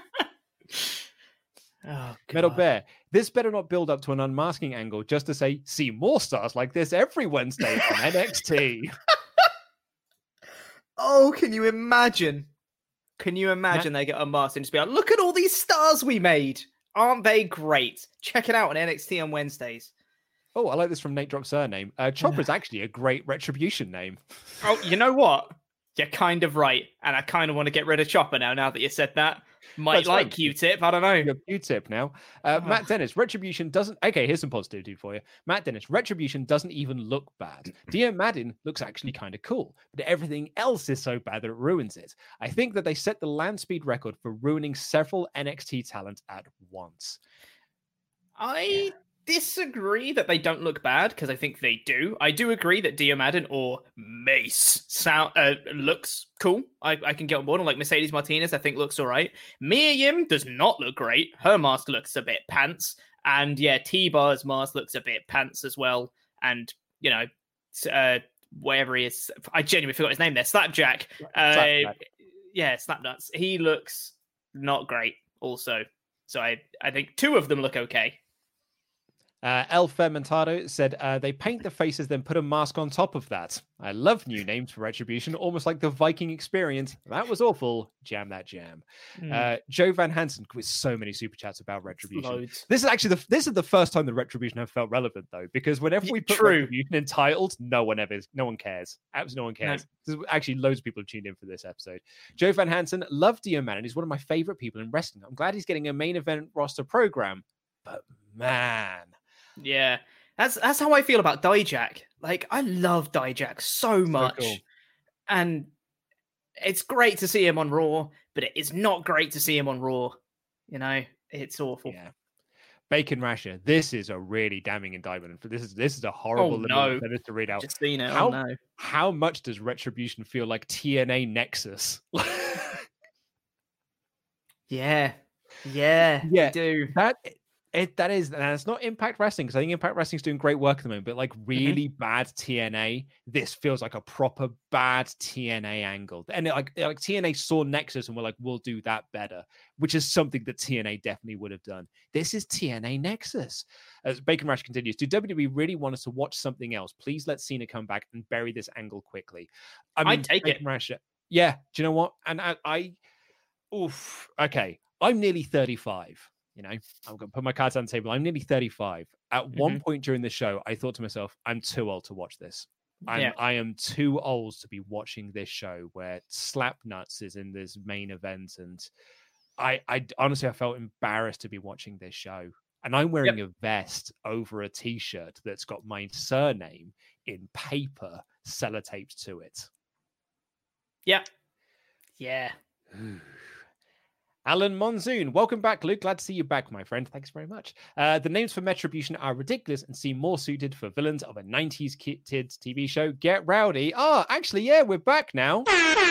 Oh, Metal Bear, this better not build up to an unmasking angle just to say, see more stars like this every Wednesday on N X T. Oh, can you imagine? Can you imagine they get unmasked and just be like, look at all these stars we made. Aren't they great? Check it out on N X T on Wednesdays. Oh, I like this from Nate Drop Surname. Uh, Chopper's actually a great Retribution name. Oh, you know what? You're kind of right. And I kind of want to get rid of Chopper now, now that you said that. Might That's like right. Q-Tip. I don't know. You're Q-Tip now. Uh, oh. Matt Dennis, Retribution doesn't... Okay, here's some positivity for you. Matt Dennis, Retribution doesn't even look bad. Dio Madden looks actually kind of cool, but everything else is so bad that it ruins it. I think that they set the land speed record for ruining several N X T talent at once. I... disagree that they don't look bad, because I think they do. I do agree that Dio Madden or Mace sound uh, looks cool. I, I can get on board. And like Mercedes Martinez, I think looks all right. Mia Yim does not look great. Her mask looks a bit pants. And yeah, T-Bar's mask looks a bit pants as well. And, you know, uh, wherever he is, I genuinely forgot his name there. Slapjack. Uh, Slapjack. Yeah, Slapnuts. He looks not great also. So I, I think two of them look okay. Uh, El Fermentado said, uh, they paint the faces, then put a mask on top of that. I love new names for Retribution, almost like the Viking experience. That was awful. Jam that jam. Mm. Uh, Joe Van Hansen with so many super chats about Retribution. Loads. This is actually the this is the first time the Retribution have felt relevant, though, because whenever we put True. Retribution in titles, no one ever, no one cares. Absolutely no one cares. No. There's actually loads of people have tuned in for this episode. Joe Van Hansen, love Dio Madden. He's one of my favorite people in wrestling. I'm glad he's getting a main event roster program, but man. Yeah, that's that's how I feel about Dijak. Like, I love Dijak so much. So cool. And it's great to see him on Raw, but it is not great to see him on Raw. You know, it's awful. Yeah. Bacon Rasher, this is a really damning indictment. This is this is a horrible oh, no. sentence to read out. Just seen it. How, oh, no. how much does Retribution feel like T N A Nexus? yeah. Yeah. Yeah. Do. That... It that is, and it's not Impact Wrestling, because I think Impact Wrestling is doing great work at the moment, but like really mm-hmm. bad T N A, this feels like a proper bad T N A angle. And it, like like T N A saw Nexus and we're like, we'll do that better, which is something that T N A definitely would have done. This is T N A Nexus. As Bacon Rash continues, do W W E really want us to watch something else? Please let Cena come back and bury this angle quickly. I mean, I'd take Bacon it. Rash, yeah, do you know what? And I, I oof, okay, I'm nearly thirty-five. You know, I'm going to put my cards on the table. I'm nearly thirty-five. At mm-hmm. one point during the show, I thought to myself, I'm too old to watch this. I'm, yeah. I am too old to be watching this show where Slapnuts is in this main event. And I, I honestly, I felt embarrassed to be watching this show. and I'm wearing Yep. a vest over a t-shirt that's got my surname in paper sellotaped to it. Yeah. Yeah. Alan Monsoon, welcome back, Luke. Glad to see you back, my friend. Thanks very much. Uh, the names for Metrobution are ridiculous and seem more suited for villains of a nineties kids T V show. Get Rowdy. Oh, actually, yeah, we're back now.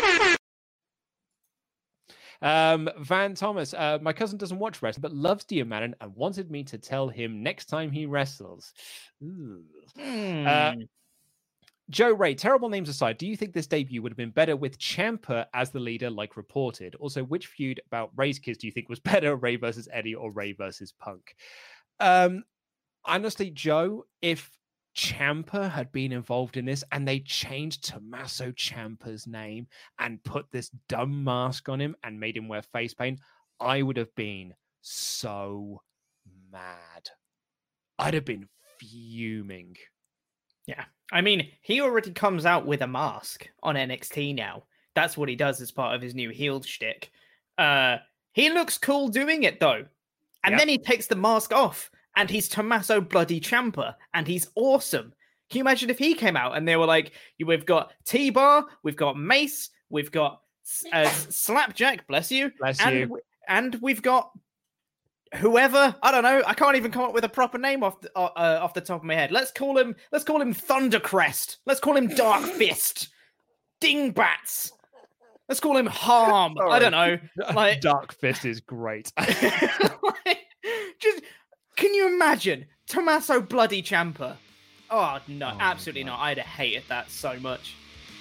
Um, Van Thomas, uh, my cousin doesn't watch wrestling, but loves Dear Madden and wanted me to tell him next time he wrestles. Ooh. Hmm. Uh, Joe Ray, terrible names aside, do you think this debut would have been better with Ciampa as the leader, like reported? Also, which feud about Ray's kids do you think was better, Ray versus Eddie or Ray versus Punk? Um, honestly, Joe, if Ciampa had been involved in this and they changed Tommaso Ciampa's name and put this dumb mask on him and made him wear face paint, I would have been so mad. I'd have been fuming. Yeah. I mean, he already comes out with a mask on N X T now. That's what he does as part of his new heel shtick. Uh, he looks cool doing it, though. And Yep. then he takes the mask off, and he's Tommaso Bloody Ciampa, and he's awesome. Can you imagine if he came out and they were like, we've got T-Bar, we've got Mace, we've got uh, Slapjack, bless you, Bless and, you. w- and we've got whoever, I don't know, I can't even come up with a proper name off the, uh, uh, off the top of my head. Let's call him let's call him Thundercrest. Let's call him Dark Fist. Dingbats. Let's call him Harm. I don't know. Like Dark Fist is great. just can you imagine Tommaso Bloody Ciampa? Oh no, oh, absolutely not. I'd have hated that so much.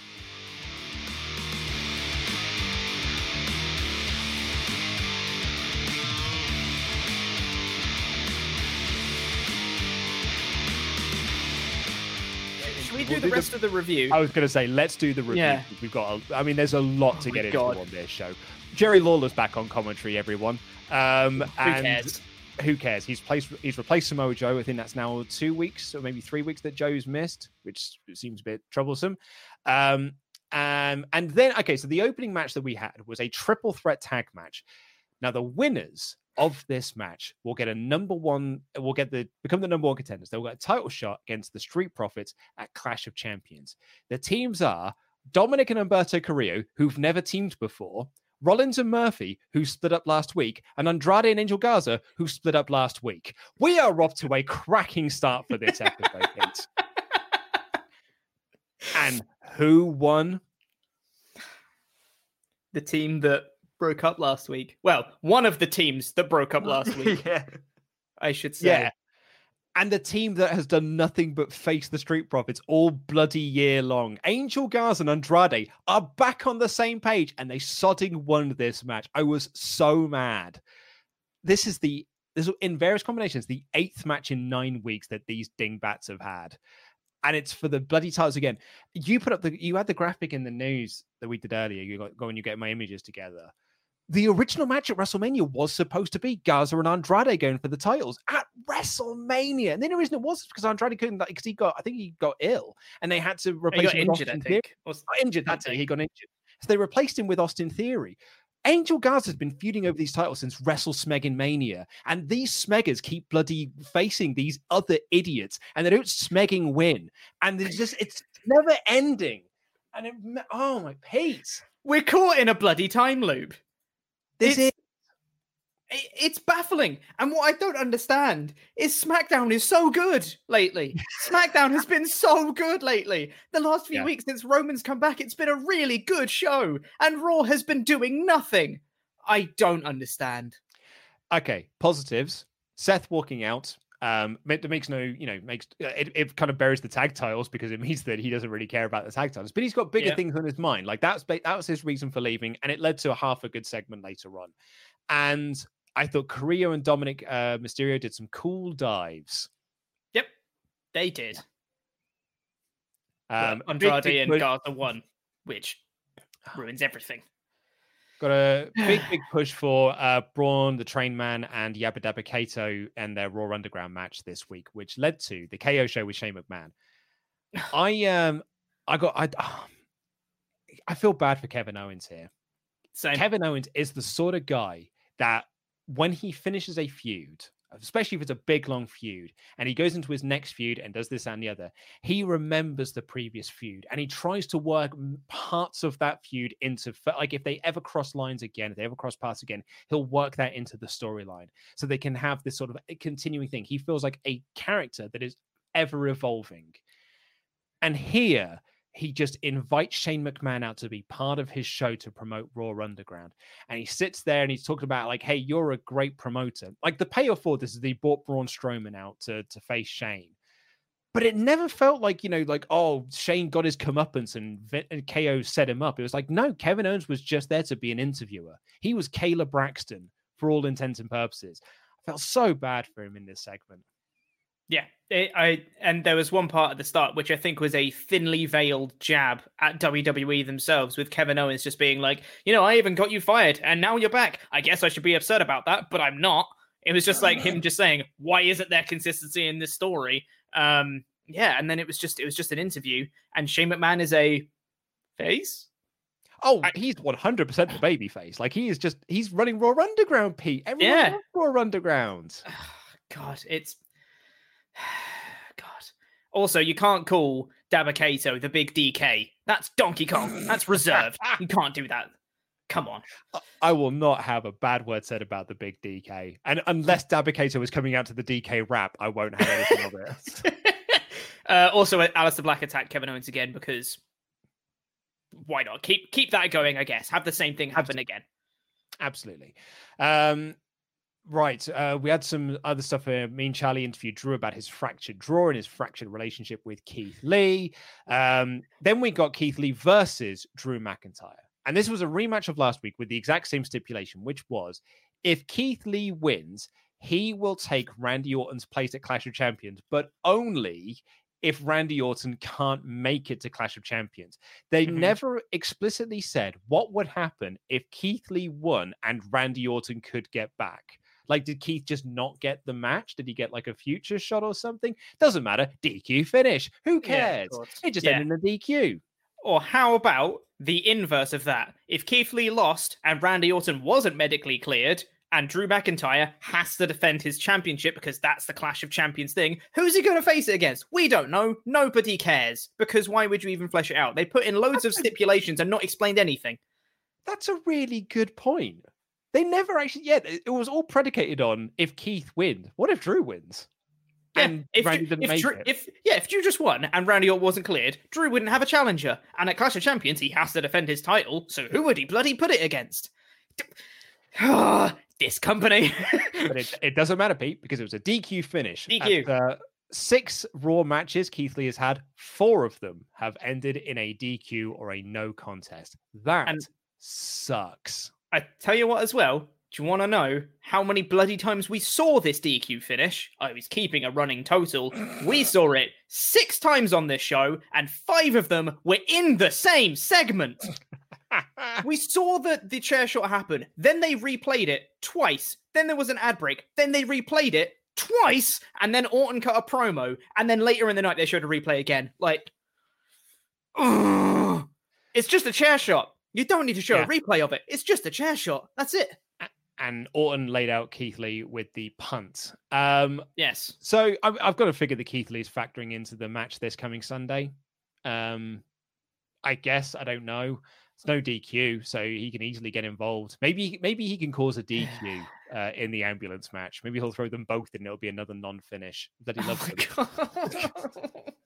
Should we do We'll the do rest the- of the review? I was going to say, let's do the review. Yeah. We've got, a, I mean, there's a lot to Oh get my into God. on this show. Jerry Lawler's back on commentary, everyone. Um, Who and cares? Who cares? He's placed, he's replaced Samoa Joe. I think that's now two weeks or maybe three weeks that Joe's missed, which seems a bit troublesome. Um, um, and then, okay, so the opening match that we had was a triple threat tag match. Now, the winners of this match will get a number one, will get the become the number one contenders. They'll get a title shot against the Street Profits at Clash of Champions. The teams are Dominic and Humberto Carrillo, who've never teamed before, Rollins and Murphy, who split up last week, and Andrade and Angel Garza, who split up last week. We are off to a cracking start for this episode, Pete. And who won? The team that broke up last week. Well, one of the teams that broke up last week. Yeah. I should say. Yeah. And the team that has done nothing but face the Street Profits all bloody year long. Angel Garza and Andrade are back on the same page and they sodding won this match. I was so mad. This is the, this is in various combinations, the eighth match in nine weeks that these dingbats have had. And it's for the bloody titles again. You put up the, you had the graphic in the news that we did earlier. You got, go and you get my images together. The original match at WrestleMania was supposed to be Garza and Andrade going for the titles at WrestleMania. And the only reason it was because Andrade couldn't, because he got, I think he got ill and they had to replace He got him with injured, I Austin think. Theory. Was- Not injured, that's it. He got injured. So they replaced him with Austin Theory. Angel Garza has been feuding over these titles since Wrestle Smeggin Mania. And these Smeggers keep bloody facing these other idiots and they don't Smegging win. And it's just, it's never ending. And it, oh my Pete. We're caught in a bloody time loop. This it's, is it- it's baffling. And what I don't understand is SmackDown is so good lately. SmackDown has been so good lately. The last few Yeah. weeks since Roman's come back, it's been a really good show. And Raw has been doing nothing. I don't understand. Okay, positives. Seth walking out. Um, it makes no, you know, makes it, it kind of buries the tag titles because it means that he doesn't really care about the tag titles, but he's got bigger Yeah. things on his mind. Like that's that was his reason for leaving, and it led to a half a good segment later on. And I thought Carrillo and Dominic uh, Mysterio did some cool dives. Yep, they did. Um, But big, Andrade big and push- Garza won, which ruins everything. Got a big, big push for uh, Braun, the Train Man, and Yabba Dabba Kato and their Raw Underground match this week, which led to the K O show with Shane McMahon. I um, I got I, I feel bad for Kevin Owens here. Same. Kevin Owens is the sort of guy that when he finishes a feud, especially if it's a big, long feud, and he goes into his next feud and does this and the other, he remembers the previous feud and he tries to work parts of that feud into, like, if they ever cross lines again, if they ever cross paths again, he'll work that into the storyline so they can have this sort of continuing thing. He feels like a character that is ever evolving. And here, he just invites Shane McMahon out to be part of his show to promote Raw Underground. And he sits there and he's talking about, like, hey, you're a great promoter. Like, the payoff for this is they brought Braun Strowman out to, to face Shane. But it never felt like, you know, like, oh, Shane got his comeuppance and, and K O set him up. It was like, no, Kevin Owens was just there to be an interviewer. He was Kayla Braxton for all intents and purposes. I felt so bad for him in this segment. Yeah, it, I and there was one part at the start which I think was a thinly veiled jab at W W E themselves, with Kevin Owens just being like, you know, I even got you fired and now you're back. I guess I should be upset about that, but I'm not. It was just like him just saying, why isn't there consistency in this story? Um, yeah, and then it was just it was just an interview, and Shane McMahon is a face. Oh, he's one hundred percent the baby face. Like, he is just he's running Raw Underground, Pete. Everyone Yeah. loves Raw Underground. God, it's God. Also, you can't call Dabba-Kato the big D K. That's Donkey Kong. That's reserved. You can't do that. Come on. I will not have a bad word said about the big D K. And unless Dabba-Kato is coming out to the D K rap, I won't have anything of it. uh, also, Aleister Black attacked Kevin Owens again because why not? Keep keep that going, I guess. Have the same thing happen Absolutely. again. Absolutely. Um, right. Uh, we had some other stuff here. Me and Charlie interviewed Drew about his fractured draw and his fractured relationship with Keith Lee. Um, then we got Keith Lee versus Drew McIntyre. And this was a rematch of last week with the exact same stipulation, which was if Keith Lee wins, he will take Randy Orton's place at Clash of Champions, but only if Randy Orton can't make it to Clash of Champions. They Mhm. never explicitly said what would happen if Keith Lee won and Randy Orton could get back. Like, did Keith just not get the match? Did he get like a future shot or something? Doesn't matter. D Q finish. Who Yeah, of cares? course. it just Yeah. ended in a D Q. Or how about the inverse of that? If Keith Lee lost and Randy Orton wasn't medically cleared, and Drew McIntyre has to defend his championship because that's the Clash of Champions thing, who's he going to face it against? We don't know. Nobody cares. Because why would you even flesh it out? They put in loads of stipulations and not explained anything. That's a really good point. They never actually, yeah, it was all predicated on if Keith wins. What if Drew wins? Yeah, And if, Randy Drew- didn't if, make Drew, it. if yeah, if Drew just won and Randy Orton wasn't cleared, Drew wouldn't have a challenger. And at Clash of Champions, he has to defend his title. So who would he bloody put it against? This company. But it, it doesn't matter, Pete, because it was a D Q finish. D Q. At, uh, six Raw matches Keith Lee has had, four of them have ended in a D Q or a no contest. That And- sucks. I tell you what as well. Do you want to know how many bloody times we saw this D Q finish? I was keeping a running total. We saw it six times on this show, and five of them were in the same segment. We saw the, the chair shot happen. Then they replayed it twice. Then there was an ad break. Then they replayed it twice. And then Orton cut a promo. And then later in the night, they showed a replay again. Like, ugh. It's just a chair shot. You don't need to show Yeah. a replay of it. It's just a chair shot. That's it. And Orton laid out Keith Lee with the punt. Um, Yes. So I've, I've got to figure that Keith Lee is factoring into the match this coming Sunday. Um, I guess, I don't know. It's no D Q, so he can easily get involved. Maybe maybe he can cause a D Q uh, in the ambulance match. Maybe he'll throw them both and it'll be another non-finish. That he loves them.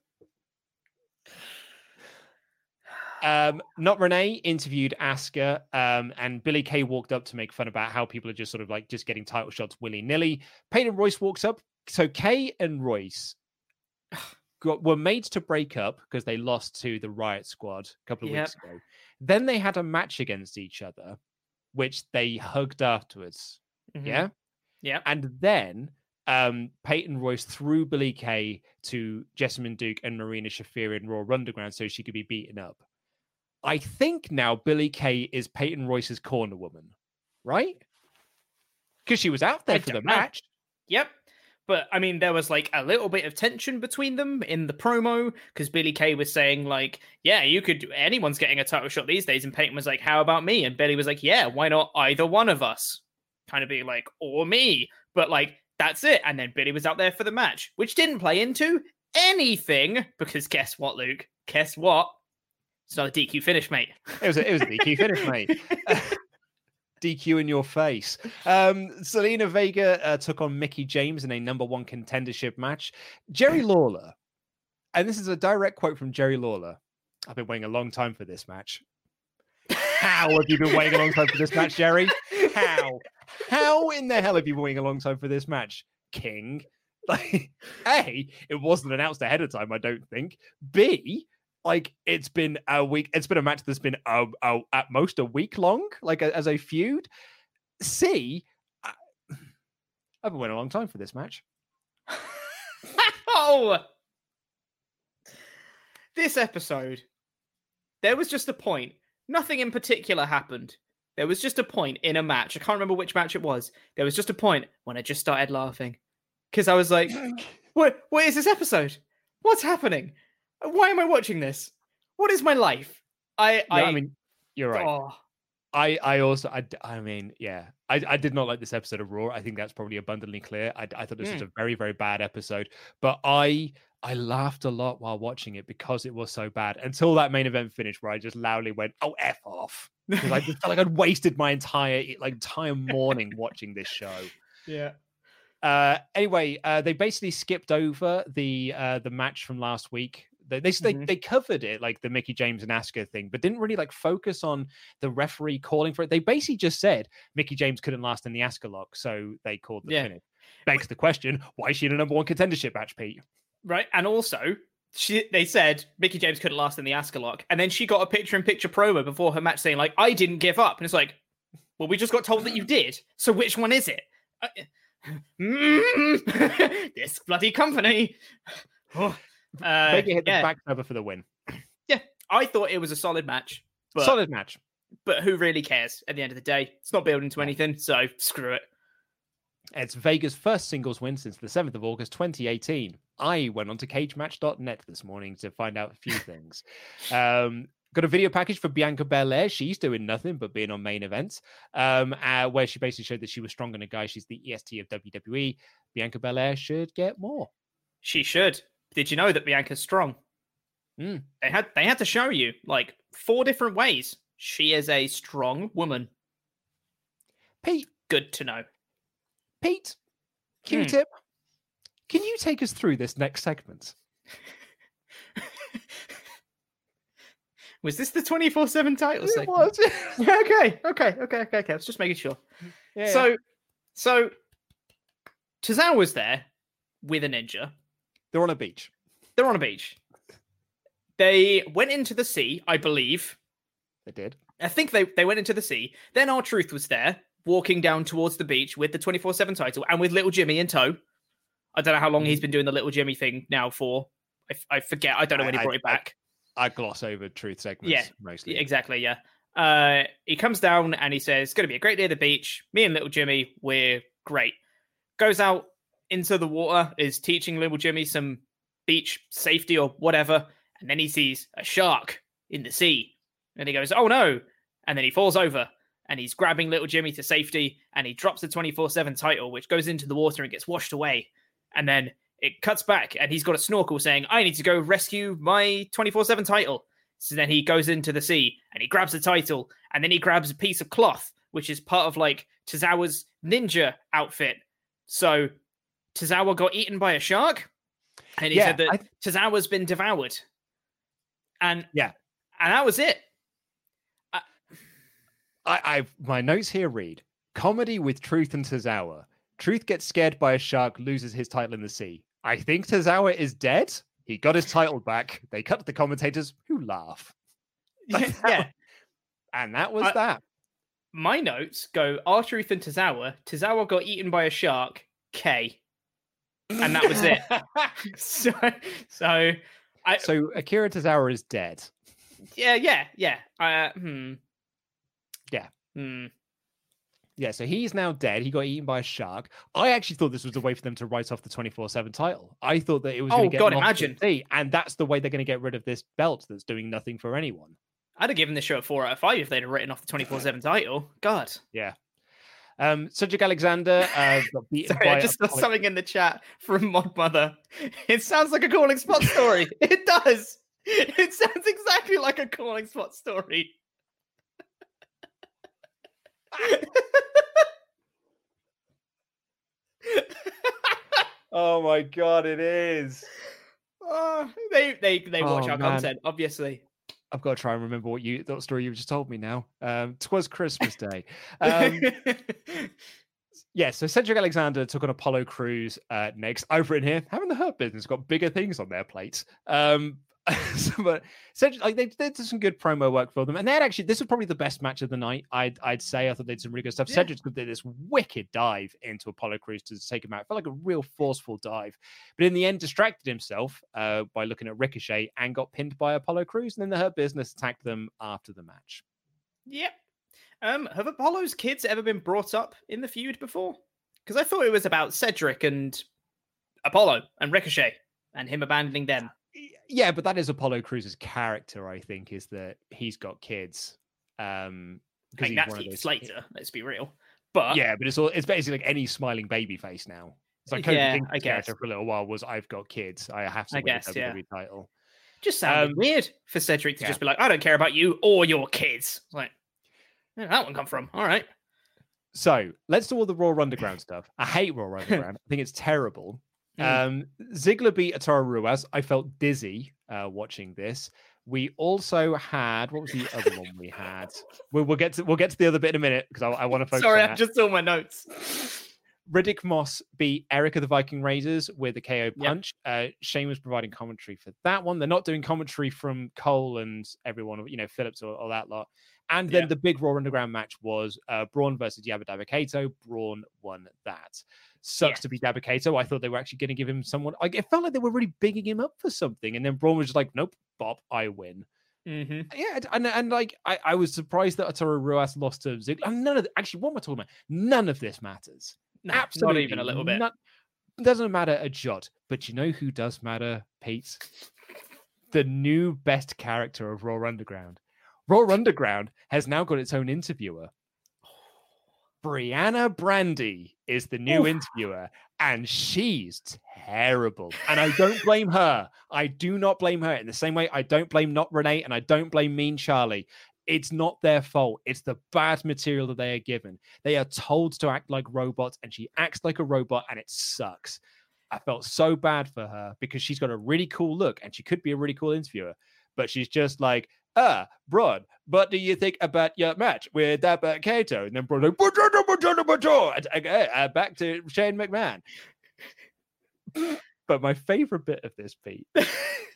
Um, Not Renee interviewed Asuka, um, and Billy Kay walked up to make fun about how people are just sort of like just getting title shots willy-nilly. Peyton Royce walks up. So Kay and Royce got, were made to break up because they lost to the Riot Squad a couple of Yep. weeks ago. Then they had a match against each other, which they hugged afterwards. Mhm. Yeah? Yeah. And then um, Peyton Royce threw Billy Kay to Jessamine Duke and Marina Shafir in Raw Underground so she could be beaten up. I think now Billy Kay is Peyton Royce's corner woman, right? Because she was out there I for the don't know. match. Yep. But I mean, there was like a little bit of tension between them in the promo because Billy Kay was saying, like, yeah, you could, anyone's getting a title shot these days. And Peyton was like, how about me? And Billy was like, yeah, why not either one of us? Kind of being like, or me. But like, That's it. And then Billy was out there for the match, which didn't play into anything because guess what, Luke? Guess what? It's not a D Q finish, mate. It was a, it was a D Q finish, mate. D Q in your face. Um, Zelina Vega uh, took on Mickie James in a number one contendership match. Jerry Lawler, and this is a direct quote from Jerry Lawler. I've been waiting a long time for this match. How have you been waiting a long time for this match, Jerry? How? How in the hell have you been waiting a long time for this match, King? Like, A, it wasn't announced ahead of time, I don't think. B, like, it's been a week. It's been a match that's been a, a, at most a week long, like a, as a feud. C, I, I've been waiting a long time for this match. Oh, this episode, there was just a point. Nothing in particular happened. There was just a point in a match. I can't remember which match it was. There was just a point when I just started laughing because I was like, "What? What is this episode? What's happening? Why am I watching this? What is my life?" I, Yeah, I, I mean, you're right. Oh. I, I also, I, I mean, yeah, I, I did not like this episode of Raw. I think that's probably abundantly clear. I, I thought this Mm. was a very, very bad episode, but I, I laughed a lot while watching it because it was so bad until that main event finished where I just loudly went, "Oh, F off." Because I just felt like I'd wasted my entire, like, entire morning watching this show. Yeah. Uh, anyway, uh, they basically skipped over the, uh, the match from last week. They they, Mm-hmm. they they covered it, like the Mickie James and Asuka thing, but didn't really like focus on the referee calling for it. They basically just said Mickie James couldn't last in the Asuka lock, so they called the Yeah. finish. Begs the question: why is she in a number one contendership match, Pete? Right. And also, she, they said Mickie James couldn't last in the Asuka lock. And then she got a picture-in-picture promo before her match saying, like, "I didn't give up." And it's like, well, we just got told that you did. So which one is it? Uh, mm, this bloody company. Oh, uh, Vega hit yeah. the back cover for the win. yeah. I thought it was a solid match. But, Solid match. But who really cares at the end of the day? It's not building to anything, so screw it. It's Vega's first singles win since the seventh of August, twenty eighteen. I went on to cage match dot net this morning to find out a few things. Um, got a video package for Bianca Belair. She's doing nothing but being on main events, um, uh, where she basically showed that she was stronger than a guy. She's the E S T of W W E. Bianca Belair should get more. She should. Did you know that Bianca's strong? Mm. They had they had to show you like four different ways. She is a strong woman. Pete, good to know. Pete, Q-tip, hmm. can you take us through this next segment? Was this the twenty-four seven title it segment? Was. yeah, okay, okay, okay, okay, okay. I was just making sure. Yeah, so, yeah. so Tozawa was there with a ninja. They're on a beach. They're on a beach. They went into the sea, I believe. They did. I think they, they went into the sea. Then R-Truth was there, walking down towards the beach with the twenty-four seven title and with Little Jimmy in tow. I don't know how long he's been doing the Little Jimmy thing now for. I, I forget. I don't know when he brought I, it back. I, I gloss over Truth segments yeah, mostly. Exactly, yeah. Uh, he comes down and he says, "It's going to be a great day at the beach. Me and Little Jimmy, we're great." Goes out into the water, is teaching Little Jimmy some beach safety or whatever. And then he sees a shark in the sea. And he goes, "Oh no." And then he falls over and he's grabbing Little Jimmy to safety and he drops the twenty-four seven title, which goes into the water and gets washed away. And then it cuts back and he's got a snorkel saying, "I need to go rescue my twenty-four seven title." So then he goes into the sea and he grabs the title and then he grabs a piece of cloth, which is part of like Tozawa's ninja outfit. So Tozawa got eaten by a shark and he yeah, said that I... Tozawa's been devoured. And yeah, and that was it. I, I my notes here read: comedy with Truth and Tozawa. Truth gets scared by a shark, loses his title in the sea. I think Tozawa is dead. He got his title back. They cut to the commentators who laugh. Yeah, yeah. And that was I, that. My notes go: R-Truth and Tozawa. Tozawa got eaten by a shark. K. And that was it. so, so. I, so Akira Tozawa is dead. Yeah, yeah, yeah. Uh, hmm. Yeah. Hmm. Yeah, so he's now dead. He got eaten by a shark. I actually thought this was a way for them to write off the twenty-four seven title. I thought that it was oh, going to get God, lost imagine. at sea, and that's the way they're going to get rid of this belt that's doing nothing for anyone. I'd have given this show a four out of five if they'd have written off the twenty-four seven title. God. Yeah. Um, Cedric Alexander uh, got beaten Sorry, by I just saw Apollo- something in the chat from Mod Mother. It sounds like a calling spot story. It does. It sounds exactly like a calling spot story. Oh my god, it is. Oh, they they they watch Oh, our man. content, obviously. I've got to try and remember what you that story you just told me now. Um, 'twas Christmas Day. Um, yeah, so Cedric Alexander took on Apollo Crews uh, next. I've written here, having the Hurt Business got bigger things on their plates. Um, so, but Cedric, like they, they did some good promo work for them, and they had actually this was probably the best match of the night. I'd I'd say I thought they did some really good stuff. Yeah. Cedric did this wicked dive into Apollo Crews to take him out. It felt like a real forceful dive, but in the end distracted himself uh, by looking at Ricochet and got pinned by Apollo Crews. And then the Hurt Business attacked them after the match. Yep. Um, have Apollo's kids ever been brought up in the feud before? Because I thought it was about Cedric and Apollo and Ricochet and him abandoning them. Yeah, but that is Apollo Crews' character, I think, is that he's got kids. Um, I mean, he's that's one of Heath those- Slater, let's be real. But yeah, but it's all it's basically like any smiling baby face now. It's like Kofi Yeah, Kingston's I guess. character for a little while was I've got kids. I have to I win guess, the W yeah. W E title. just sounded Um, weird for Cedric to yeah. just be like, I don't care about you or your kids. It's like, where did that one come from? All right. So let's do all the Raw Underground stuff. I hate Raw Underground. I think it's terrible. Mm. Um, Ziggler beat Ataru Ruas. I felt dizzy uh, watching this. We also had what was the other one we had? We'll, we'll get to we'll get to the other bit in a minute because I, I want to focus. Sorry, on I that. just saw my notes. Riddick Moss beat Eric of the Viking Raiders with a K O Yep. punch. Uh, Shane was providing commentary for that one. They're not doing commentary from Cole and everyone, you know, Phillips or, or that lot. And then Yeah. the big Raw Underground match was uh, Braun versus Yabba Dabba Kato. Braun won that. Sucks Yes. to be Dabba Kato. I thought they were actually going to give him someone. Like, it felt like they were really bigging him up for something. And then Braun was just like, nope, Bob, I win. Mm-hmm. Yeah, and and like I, I was surprised that Ataru Ruas lost to Ziggler. And none of the, actually, what am I talking about? None of this matters. No, Absolutely, not even a little bit. none- doesn't matter a jot. But you know who does matter, Pete? The new best character of Raw Underground. Raw Underground has now got its own interviewer. Brianna Brandy is the new Oof. interviewer, and she's terrible. And I don't blame her. I do not blame her. In the same way, I don't blame Not Renee, and I don't blame Mean Charlie. It's not their fault. It's the bad material that they are given. They are told to act like robots, and she acts like a robot, and it sucks. I felt so bad for her because she's got a really cool look, and she could be a really cool interviewer, but she's just like, ah, Braun, what do you think about your match with Dabba Kato? And then Braun's like, "Bajada, bajada, bajada," and, okay, uh, back to Shane McMahon. But my favorite bit of this, Pete, and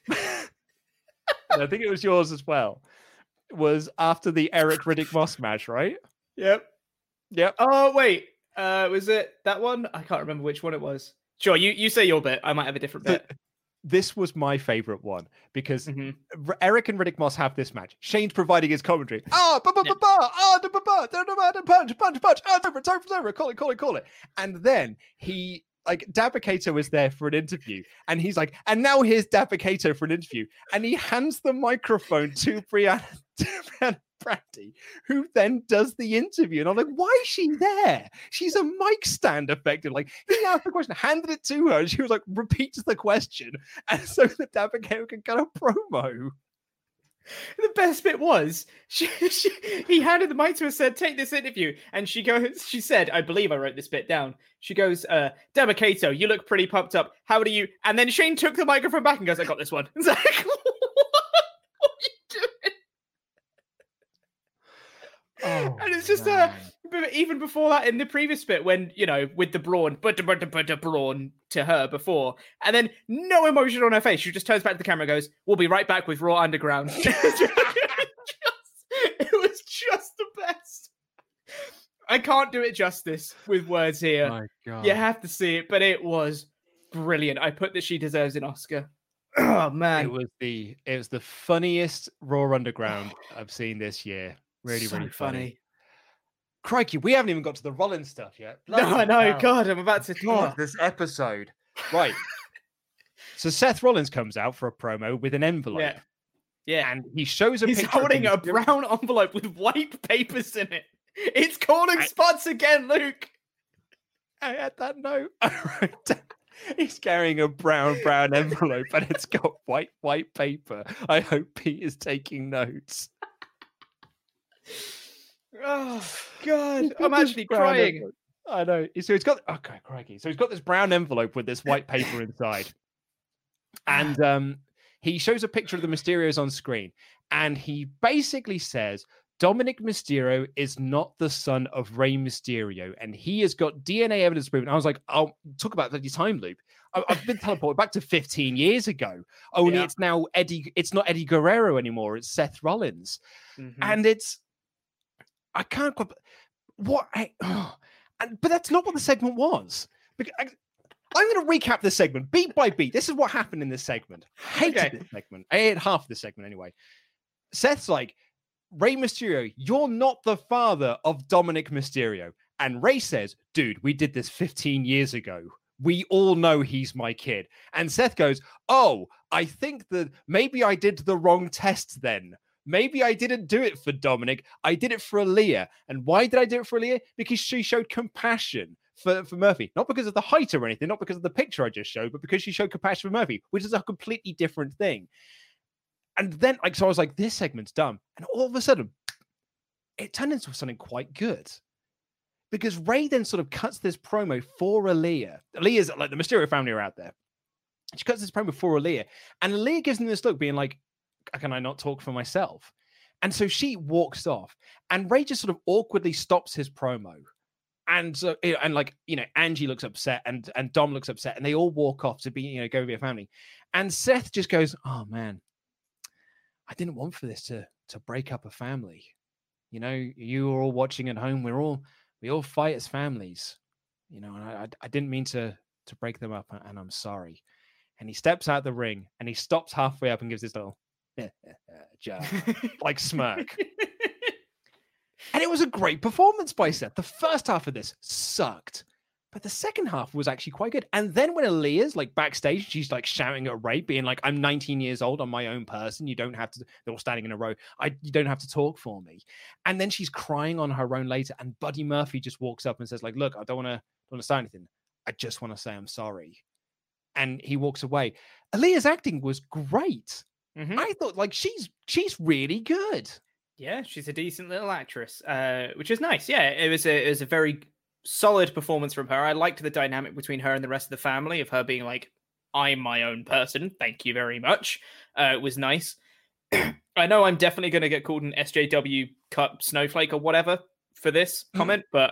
I think it was yours as well, was after the Eric Riddick Moss match, right? Yep. Yep. Oh, wait. Uh, was it that one? I can't remember which one it was. Sure, you, you say your bit. I might have a different bit. This was my favorite one because Mhm. R- Eric and Riddick Moss have this match. Shane's providing his commentary. Oh, ba ba ba ba, oh, da ba ba, da da ba, da punch, punch, punch. Oh, it's over, it's over, it's over. Call it, call it, call it. And then he, like, Dabba Kato is there for an interview, and he's like, and now here's Dabba Kato for an interview, and he hands the microphone to Brianna, to Brianna Brandy, who then does the interview. And I'm like, why is she there? She's a mic stand, effectively. Like, he asked the question, handed it to her, and she was like, repeats the question, and so that Dabba Kato can cut a promo. The best bit was she, she he handed the mic to her, said, "Take this interview," and she goes. She said, "I believe I wrote this bit down." She goes, uh, "Dabba Kato, you look pretty pumped up. How do you?" And then Shane took the microphone back and goes, "I got this one." It's like, what? What are you doing? Oh, And it's just uh, but even before that, in the previous bit, when you know, with the brawn, but but but brawn to her before, and then no emotion on her face, she just turns back to the camera, and goes, "We'll be right back with Raw Underground." it, was just, it was just the best. I can't do it justice with words here. My God. You have to see it, but it was brilliant. I put that she deserves an Oscar. Oh man, It was the it was the funniest Raw Underground I've seen this year. Really, so really funny. funny. Crikey, we haven't even got to the Rollins stuff yet. No, I Bloody know. hell. God, I'm about to. God, this episode. Right. So Seth Rollins comes out for a promo with an envelope. Yeah. Yeah. And he shows a He's picture. of holding him a doing- brown envelope with white papers in it. It's calling spots again, Luke. I had that note. He's carrying a brown, brown envelope and it's got white, white paper. I hope Pete is taking notes. Oh, God. I'm actually crying. Envelope. I know. So it's got, okay, crikey. So he's got this brown envelope with this white paper inside. And um, he shows a picture of the Mysterios on screen. And he basically says, Dominic Mysterio is not the son of Rey Mysterio, and he has got D N A evidence proven. I was like, "Oh, talk about the time loop." I, I've been teleported back to fifteen years ago. Only yeah. it's now Eddie. It's not Eddie Guerrero anymore. It's Seth Rollins, mm-hmm. and it's I can't. What? I, oh, and, but that's not what the segment was. Because I, I'm going to recap this segment beat by beat. This is what happened in this segment. I hated okay. this segment. I hate half of the segment anyway. Seth's like, Rey Mysterio, you're not the father of Dominic Mysterio. And Rey says, dude, we did this fifteen years ago. We all know he's my kid. And Seth goes, oh, I think that maybe I did the wrong test then. Maybe I didn't do it for Dominic. I did it for Aaliyah. And why did I do it for Aaliyah? Because she showed compassion for, for Murphy. Not because of the height or anything, not because of the picture I just showed, but because she showed compassion for Murphy, which is a completely different thing. And then, like, so I was like, this segment's dumb. And all of a sudden, it turned into something quite good. Because Rey then sort of cuts this promo for Aaliyah. Aaliyah's, like, the Mysterio family are out there. She cuts this promo for Aaliyah. And Aaliyah gives him this look, being like, can I not talk for myself? And so she walks off. And Rey just sort of awkwardly stops his promo. And, so, and like, you know, Angie looks upset and, and Dom looks upset. And they all walk off to be, you know, go with your family. And Seth just goes, oh, man. I didn't want for this to to break up a family. You know, you are all watching at home. We're all we all fight as families. You know, and I I didn't mean to to break them up, and I'm sorry. And he steps out the ring and he stops halfway up and gives this little like smirk. And it was a great performance by Seth. The first half of this sucked. But the second half was actually quite good. And then when Aaliyah's like backstage, she's like shouting at Rey, being like, I'm nineteen years old. I'm my own person. You don't have to, they're all standing in a row. I, you don't have to talk for me. And then she's crying on her own later. And Buddy Murphy just walks up and says like, look, I don't want to, don't want to say anything. I just want to say I'm sorry. And he walks away. Aaliyah's acting was great. Mm-hmm. I thought like she's, she's really good. Yeah. She's a decent little actress, uh, which is nice. Yeah. It was a, it was a very solid performance from her. I liked the dynamic between her and the rest of the family, of her being like, I'm my own person. Thank you very much. Uh, it was nice. I know I'm definitely going to get called an S J W cut snowflake or whatever for this mm. comment, but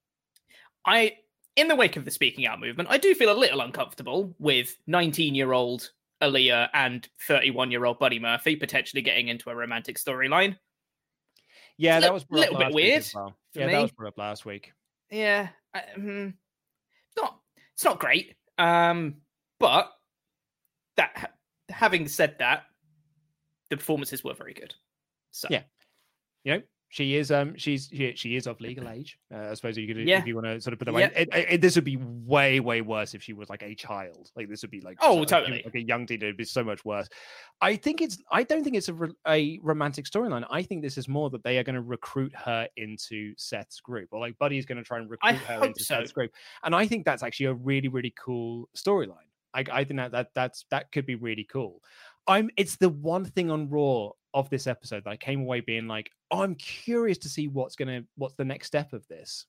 I, in the wake of the speaking out movement, I do feel a little uncomfortable with nineteen-year-old Aaliyah and thirty-one-year-old Buddy Murphy potentially getting into a romantic storyline. Yeah, it's that was a little bit weird. Well. Yeah, me. that was brought up last week. Yeah, um, not it's not great. Um, but that having said that, the performances were very good. So yeah, you know, she is um she's she, she is of legal age. Uh, I suppose you could yeah. if you want to sort of put it away. Yeah. It, it, this would be way way worse if she was like a child. Like this would be like oh so, totally like, like a young teenager. It'd be so much worse. I think it's I don't think it's a a romantic storyline. I think this is more that they are going to recruit her into Seth's group, or like Buddy is going to try and recruit I her into so. Seth's group. And I think that's actually a really really cool storyline. I I think that that that's that could be really cool. I'm it's the one thing on Raw of this episode that I came away being like, oh, I'm curious to see what's gonna what's the next step of this.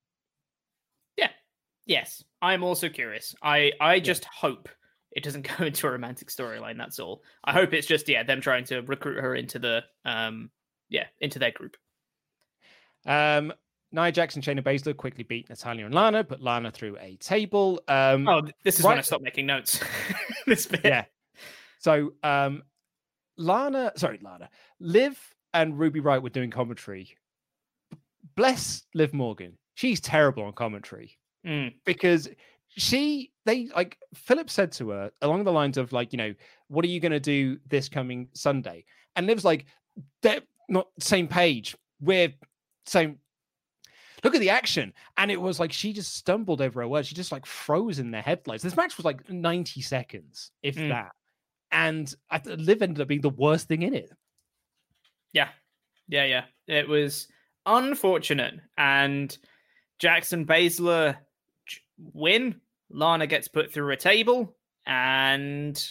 Yeah. Yes. I'm also curious. I, I just yeah. hope it doesn't go into a romantic storyline, that's all. I hope it's just, yeah, them trying to recruit her into the um yeah, into their group. Um Nia Jax and Shayna Baszler quickly beat Natalya and Lana, put Lana through a table. Um Oh, this is right... when I stopped making notes. This bit. Yeah. So um Lana, sorry, Lana, Liv and Ruby Riott were doing commentary. Bless Liv Morgan. She's terrible on commentary mm. because she, they like, Philip said to her along the lines of like, you know, what are you going to do this coming Sunday? And Liv's like, they're not same page. We're same. Look at the action. And it was like, she just stumbled over her words. She just like froze in the headlights. This match was like ninety seconds, if mm. that. And I th- Liv ended up being the worst thing in it. Yeah. Yeah, yeah. It was... unfortunate. And Jackson Baszler win. Lana gets put through a table. And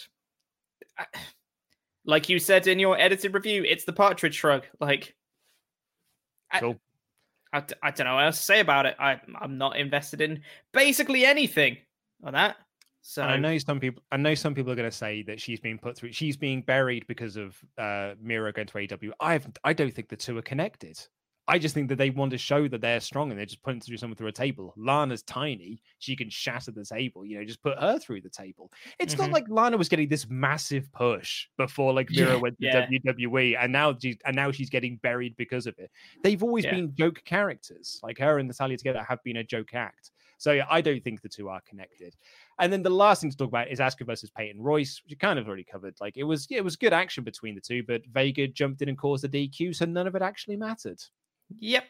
like you said in your edited review, it's the Partridge Shrug. Like, cool. I, I, I don't know what else to say about it. I, I'm not invested in basically anything on that. So and I know some people. I know some people are going to say that she's being put through. She's being buried because of uh, Miro going to A E W. I've. I don't think the two are connected. I just think that they want to show that they're strong and they're just putting through someone through a table. Lana's tiny; she can shatter the table. You know, just put her through the table. It's mm-hmm. not like Lana was getting this massive push before, like Miro yeah, went to yeah. W W E, and now she's and now she's getting buried because of it. They've always yeah. been joke characters. Like her and Natalya together have been a joke act. So yeah, I don't think the two are connected. And then the last thing to talk about is Asuka versus Peyton Royce, which you kind of already covered. Like it was, yeah, it was good action between the two, but Vega jumped in and caused the D Q, so none of it actually mattered. Yep.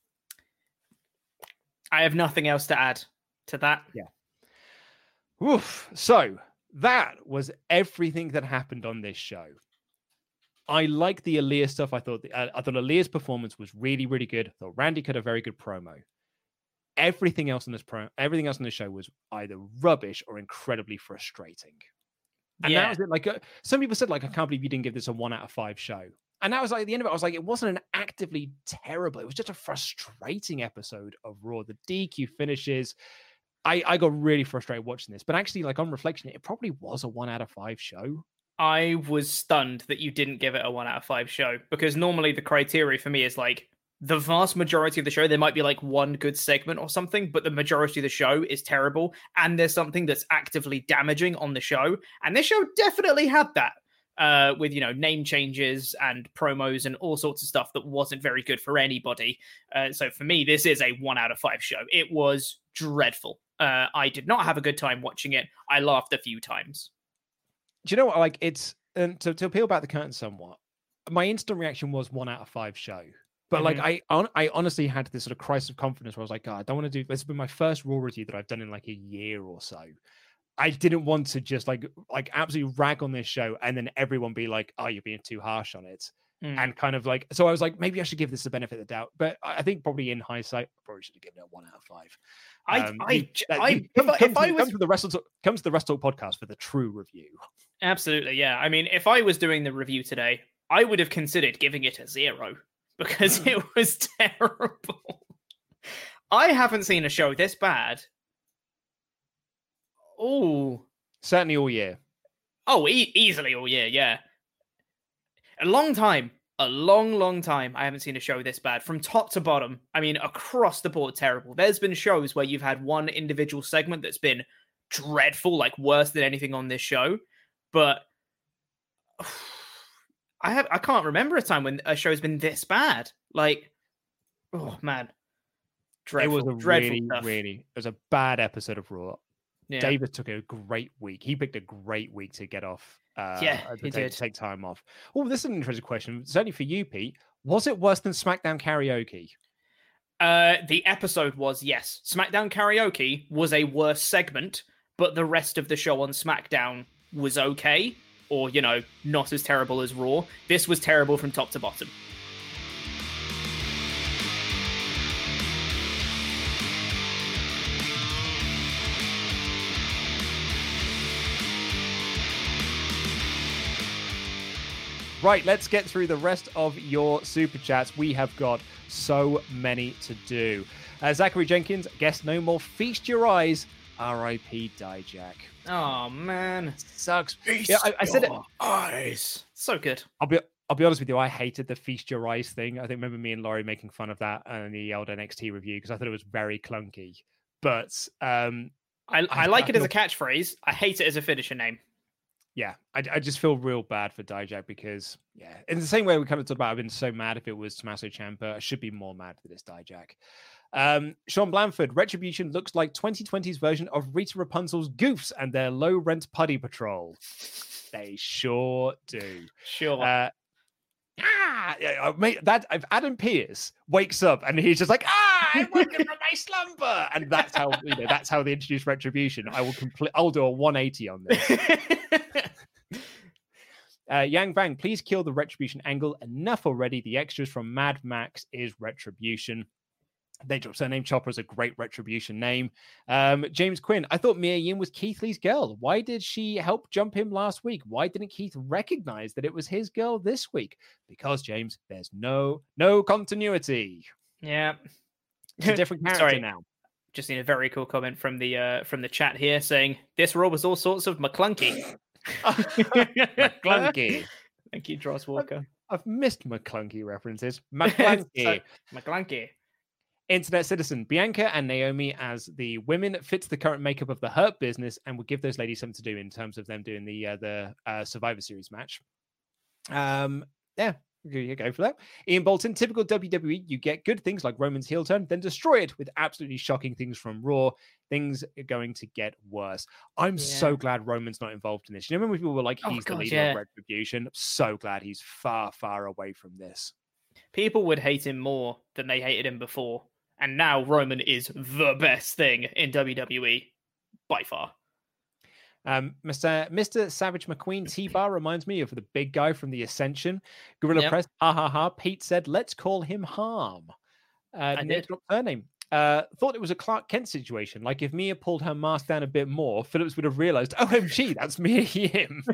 I have nothing else to add to that. Yeah. Oof. So that was everything that happened on this show. I like the Aaliyah stuff. I thought the, uh, I thought Aaliyah's performance was really, really good. I thought Randy cut a very good promo. Everything else on this pro, everything else on this show was either rubbish or incredibly frustrating. And yeah. that was it. Like uh, some people said, like I can't believe you didn't give this a one out of five show. And that was like at the end of it. I was like, it wasn't an actively terrible. It was just a frustrating episode of Raw. The D Q finishes. I I got really frustrated watching this. But actually, like on reflection, it probably was a one out of five show. I was stunned that you didn't give it a one out of five show because normally the criteria for me is like. The vast majority of the show, there might be like one good segment or something, but the majority of the show is terrible. And there's something that's actively damaging on the show. And this show definitely had that uh, with, you know, name changes and promos and all sorts of stuff that wasn't very good for anybody. Uh, so for me, this is a one out of five show. It was dreadful. Uh, I did not have a good time watching it. I laughed a few times. Do you know what? Like it's, and to, to peel back the curtain somewhat, my instant reaction was one out of five show. But like mm-hmm. I, on, I honestly had this sort of crisis of confidence where I was like, God, I don't want to do this. Has been my first Raw review that I've done in like a year or so. I didn't want to just like, like absolutely rag on this show and then everyone be like, oh, you're being too harsh on it, mm. and kind of like. So I was like, maybe I should give this the benefit of the doubt. But I think probably in hindsight, I probably should have given it a one out of five. Um, I, you, I, I, you, if, come, if come I to, was come to the Wrestle Talk, come to the Wrestle Talk podcast for the true review. Absolutely, yeah. I mean, if I was doing the review today, I would have considered giving it a zero. Because it was terrible. I haven't seen a show this bad. Oh, certainly all year. Oh, e- easily all year, yeah. A long time, a long, long time. I haven't seen a show this bad from top to bottom. I mean, across the board, terrible. There's been shows where you've had one individual segment that's been dreadful, like worse than anything on this show. But I have I can't remember a time when a show's been this bad. Like, oh man, dreadful. It was a dreadful really, stuff. really. It was a bad episode of Raw. Yeah. David took a great week. He picked a great week to get off. Uh, yeah, to he take, did. take time off. Oh, this is an interesting question. Certainly for you, Pete. Was it worse than SmackDown Karaoke? Uh, the episode was, yes. SmackDown Karaoke was a worse segment, but the rest of the show on SmackDown was okay. Or, you know, not as terrible as Raw. This was terrible from top to bottom. Right, let's get through the rest of your super chats. We have got so many to do. Uh, Zachary Jenkins, guess no more. Feast your eyes. R I P Dijak. Oh man, sucks. Feast yeah, I, I said it. Eyes. So good. I'll be. I'll be honest with you. I hated the feast your eyes thing. I think remember me and Laurie making fun of that in the old N X T review because I thought it was very clunky. But um, I, I, I like I it feel... as a catchphrase. I hate it as a finisher name. Yeah, I, I just feel real bad for Dijak because, yeah, in the same way we kind of talked about, I've been so mad if it was Tommaso Ciampa. I should be more mad for this Dijak. Um, Sean Blanford, Retribution looks like twenty twenty's version of Rita Rapunzel's Goofs and their low-rent putty patrol. They sure do. Sure. Uh, ah, mate, that if Adam Pearce wakes up and he's just like, ah, I'm working from my slumber, and that's how you know that's how they introduce Retribution. I will complete. I'll do a one eighty on this. Uh, Yang Bang, please kill the Retribution angle. Enough already. The extras from Mad Max is Retribution. They dropped her name. Chopper is a great Retribution name. Um, James Quinn, I thought Mia Yim was Keith Lee's girl. Why did she help jump him last week? Why didn't Keith recognize that it was his girl this week? Because, James, there's no no continuity. Yeah. It's a different character Sorry. now. Just seen a very cool comment from the uh, from the chat here saying, this Raw was all sorts of McClunky. McClunky. Thank you, Dross Walker. I've missed McClunky references. McClunky. So, McClunky. Internet Citizen, Bianca and Naomi as the women fits the current makeup of the Hurt Business and would give those ladies something to do in terms of them doing the uh, the uh, Survivor Series match. Um, yeah, you go for that. Ian Bolton, typical W W E, you get good things like Roman's heel turn, then destroy it with absolutely shocking things from Raw. Things are going to get worse. I'm Yeah. so glad Roman's not involved in this. You know, when people were like, Oh, he's God, the leader yeah. of Retribution. I'm so glad he's far, far away from this. People would hate him more than they hated him before. And now Roman is the best thing in W W E by far. Um, Mister Mister Savage McQueen T-Bar reminds me of the big guy from the Ascension. Gorilla Yep. Press, ha ha ha. Pete said, let's call him Harm. Uh, I Nick did. dropped her name. Uh, thought it was a Clark Kent situation. Like if Mia pulled her mask down a bit more, Phillips would have realized, O M G, that's Mia Yim.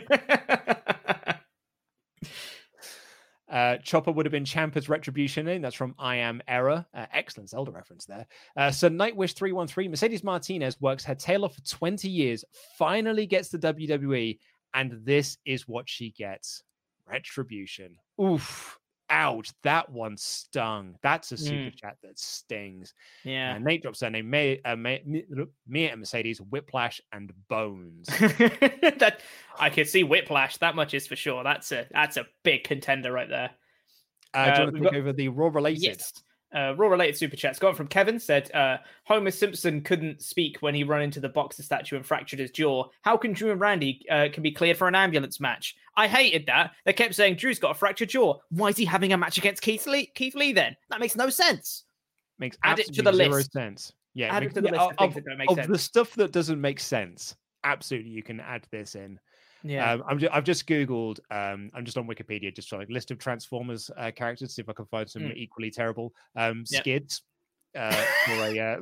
Uh, Chopper would have been Ciampa's Retribution name. That's from I Am Error. Uh, excellent Zelda reference there. Uh, so Nightwish three one three, Mercedes Martinez works her tail off for twenty years, finally gets the W W E, and this is what she gets. Retribution. Oof. Ouch. That one stung. That's a super Mm. chat that stings. Yeah. Uh, Nate drops her name. May, uh, May, Mia and Mercedes, Whiplash, and Bones. that I could see Whiplash. That much is for sure. That's a that's a big contender right there. Uh, do you Uh, want to we've take got- over the Raw related? Yes. Uh, Raw related super chats. Got one from Kevin. Said uh, Homer Simpson couldn't speak when he ran into the boxer statue and fractured his jaw. How can Drew and Randy uh, can be cleared for an ambulance match? I hated that. They kept saying Drew's got a fractured jaw. Why is he having a match against Keith Lee? Keith Lee then that makes no sense. Makes Add it to absolutely the zero list. sense. Yeah, Add it makes- to the yeah, list of of, things that don't make of sense. the stuff that doesn't make sense. Absolutely, you can add this in. Yeah. Um, I'm just, I've just googled. Um, I'm just on Wikipedia, just for like list of Transformers uh, characters. See if I can find some Mm. equally terrible. Um, Yep. Skids uh, for a uh,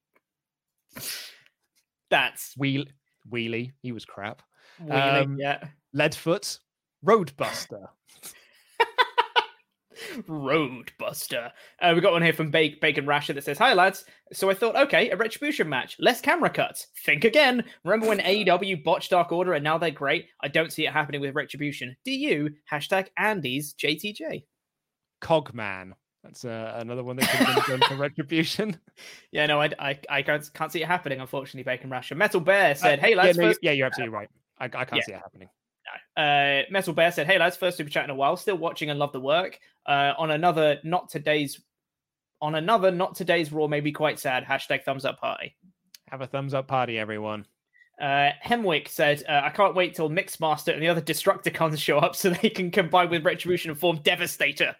That's wheel wheelie. He was crap. Wheelie, Um, yeah. Leadfoot, Roadbuster. Roadbuster. Uh, we got one here from ba- Bacon Rasher that says, "Hi lads. So I thought, okay, a Retribution match, less camera cuts. Think again. Remember when A E W botched Dark Order and now they're great? I don't see it happening with Retribution. Do you?" Hashtag Andy's J T J. Cogman. That's uh, another one that could have been done for Retribution. Yeah, no, I, I, I can't, can't see it happening, unfortunately, Bacon Rasher. Metal Bear said, Uh, "Hey lads, yeah, no, first- yeah, you're absolutely right. I, I can't Yeah. see it happening. Uh, Metal Bear said, "Hey lads, first super chat in a while. Still watching and love the work. Uh, on another not today's, on another not today's Raw, may be quite sad. Hashtag thumbs up party." Have a thumbs up party, everyone. Uh, Hemwick said, uh, "I can't wait till Mixmaster and the other Destructicons show up so they can combine with Retribution and form Devastator."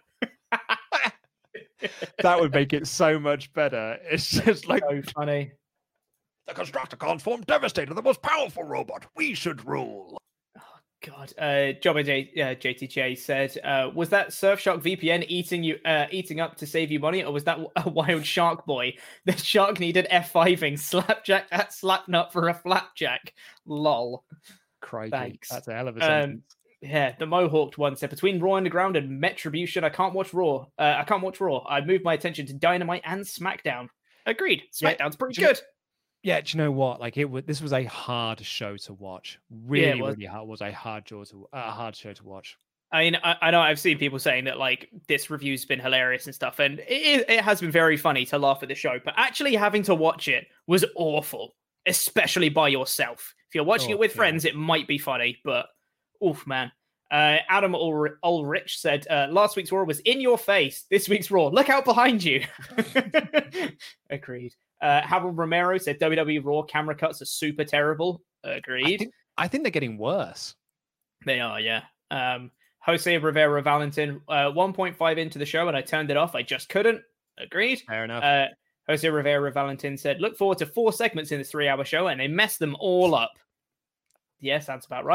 That would make it so much better. It's just like so funny. The Constructicons form Devastator, the most powerful robot. We should rule. God, uh, Jobber J, uh, J T J said, uh, "Was that Surfshark V P N eating you, uh, eating up to save you money, or was that a wild shark boy? The shark needed F five-ing slapjack at slapnut for a flapjack. Lol." Crikey, Thanks. that's a hell of a Um, sentence. yeah, the Mohawked one said, "Between Raw Underground and Metribution, I can't watch Raw. Uh, I can't watch Raw. I moved my attention to Dynamite and SmackDown." Agreed. Yeah, SmackDown's pretty do you know- good. Yeah, do you know what? Like it was. This was a hard show to watch. Really, was. really hard. Was a hard show to a hard show to watch. I mean, I, I know I've seen people saying that like this review's been hilarious and stuff, and it, is- it has been very funny to laugh at the show. But actually having to watch it was awful, especially by yourself. If you're watching Oh, it with yeah. friends, it might be funny, but oof, man. Uh, Adam Ulrich, Ulrich said, uh, "Last week's Raw was in your face. This week's Raw, look out behind you." Agreed. Uh, Harold Romero said, "W W E Raw camera cuts are super terrible." Agreed. I think, I think they're getting worse. They are, yeah. Um, Jose Rivera Valentin, uh, one point five into the show, and I turned it off. I just couldn't. Agreed. Fair enough. Uh, Jose Rivera Valentin said, "Look forward to four segments in this three-hour show, and they messed them all up." Yes, that's about right.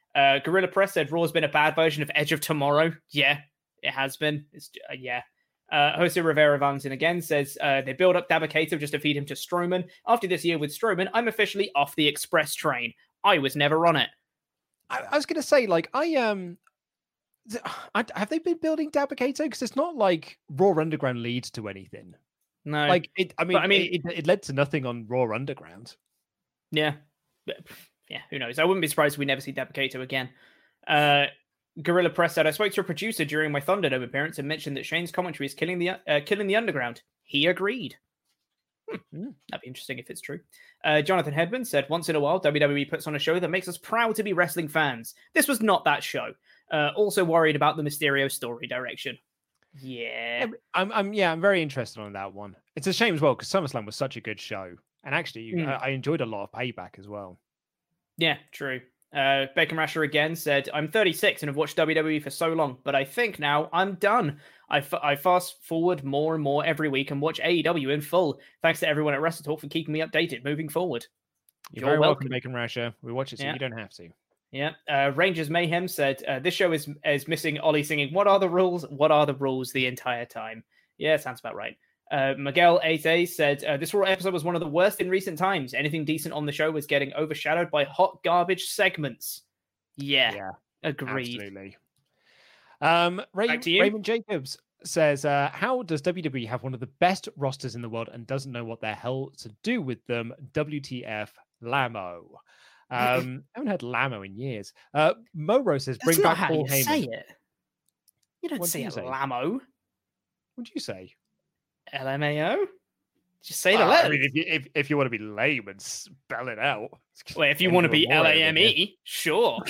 Uh, Gorilla Press said Raw's been a bad version of Edge of Tomorrow. Yeah, it has been. It's uh, yeah. Uh, Jose Rivera Valentin again says uh, they build up Dabba-Kato just to feed him to Strowman. After this year with Strowman, I'm officially off the express train. I was never on it. I, I was going to say, like, I um, I, have they been building Dabba-Kato? Because it's not like Raw Underground leads to anything. No, like it. I mean, but, I mean, it, it led to nothing on Raw Underground. Yeah, yeah. Who knows? I wouldn't be surprised if we never see Dabba-Kato again. Uh, Gorilla Press said, I spoke to a producer during my Thunderdome appearance and mentioned that Shane's commentary is killing the uh, killing the underground. He agreed. Hmm. Mm. That'd be interesting if it's true. Uh, Jonathan Hedman said, once in a while, W W E puts on a show that makes us proud to be wrestling fans. This was not that show. Uh, also worried about the Mysterio story direction. Yeah. I'm, I'm, yeah, I'm very interested on that one. It's a shame as well because SummerSlam was such a good show. And actually, mm. I, I enjoyed a lot of Payback as well. Yeah, true. Uh, Bacon Rasher again said, I'm thirty-six and have watched W W E for so long, but I think now I'm done. I, f- I fast forward more and more every week and watch A E W in full. Thanks to everyone at Wrestle Talk for keeping me updated moving forward. You're, You're very welcome, welcome, Bacon Rasher. We watch it so yeah. you don't have to. Yeah. Uh, Rangers Mayhem said, uh, this show is, is missing Ollie singing, what are the rules? What are the rules the entire time? Yeah, sounds about right. Uh, Miguel Eze said, uh, this Raw episode was one of the worst in recent times. Anything decent on the show was getting overshadowed by hot garbage segments. Yeah, yeah agreed. Absolutely. Um, Ray- Raymond Jacobs says, uh, how does W W E have one of the best rosters in the world and doesn't know what the hell to do with them? W T F Lamo. Um, I haven't heard Lamo in years. Uh, Moro says, bring That's back not Paul how you Heyman. say it. You don't what say do you it say? Lamo. What do you say? L M A O? Just say the uh, letters. I mean, if you, if, if you want to be lame and spell it out. Well, if you want to be L A M E, sure.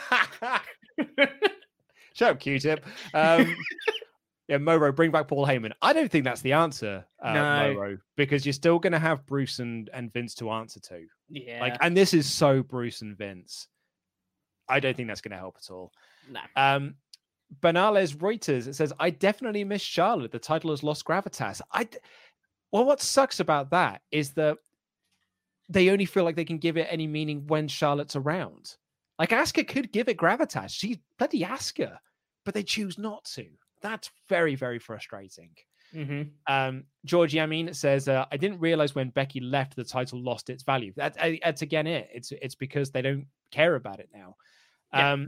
Shut up, Q-Tip. Um, yeah, Moro, bring back Paul Heyman. I don't think that's the answer, uh, no. Moro, because you're still going to have Bruce and, and Vince to answer to. Yeah. Like, and this is so Bruce and Vince. I don't think that's going to help at all. No. Um, Banales Reuters, it says, I definitely miss Charlotte. The title has lost gravitas. I, well, what sucks about that is that they only feel like they can give it any meaning when Charlotte's around. Like, Asuka could give it gravitas. She's bloody Asuka, but they choose not to. That's very, very frustrating. Mm-hmm. Um, George Yamin says, uh, I didn't realize when Becky left, the title lost its value. That, uh, that's again it. It's it's because they don't care about it now. Yeah. Um,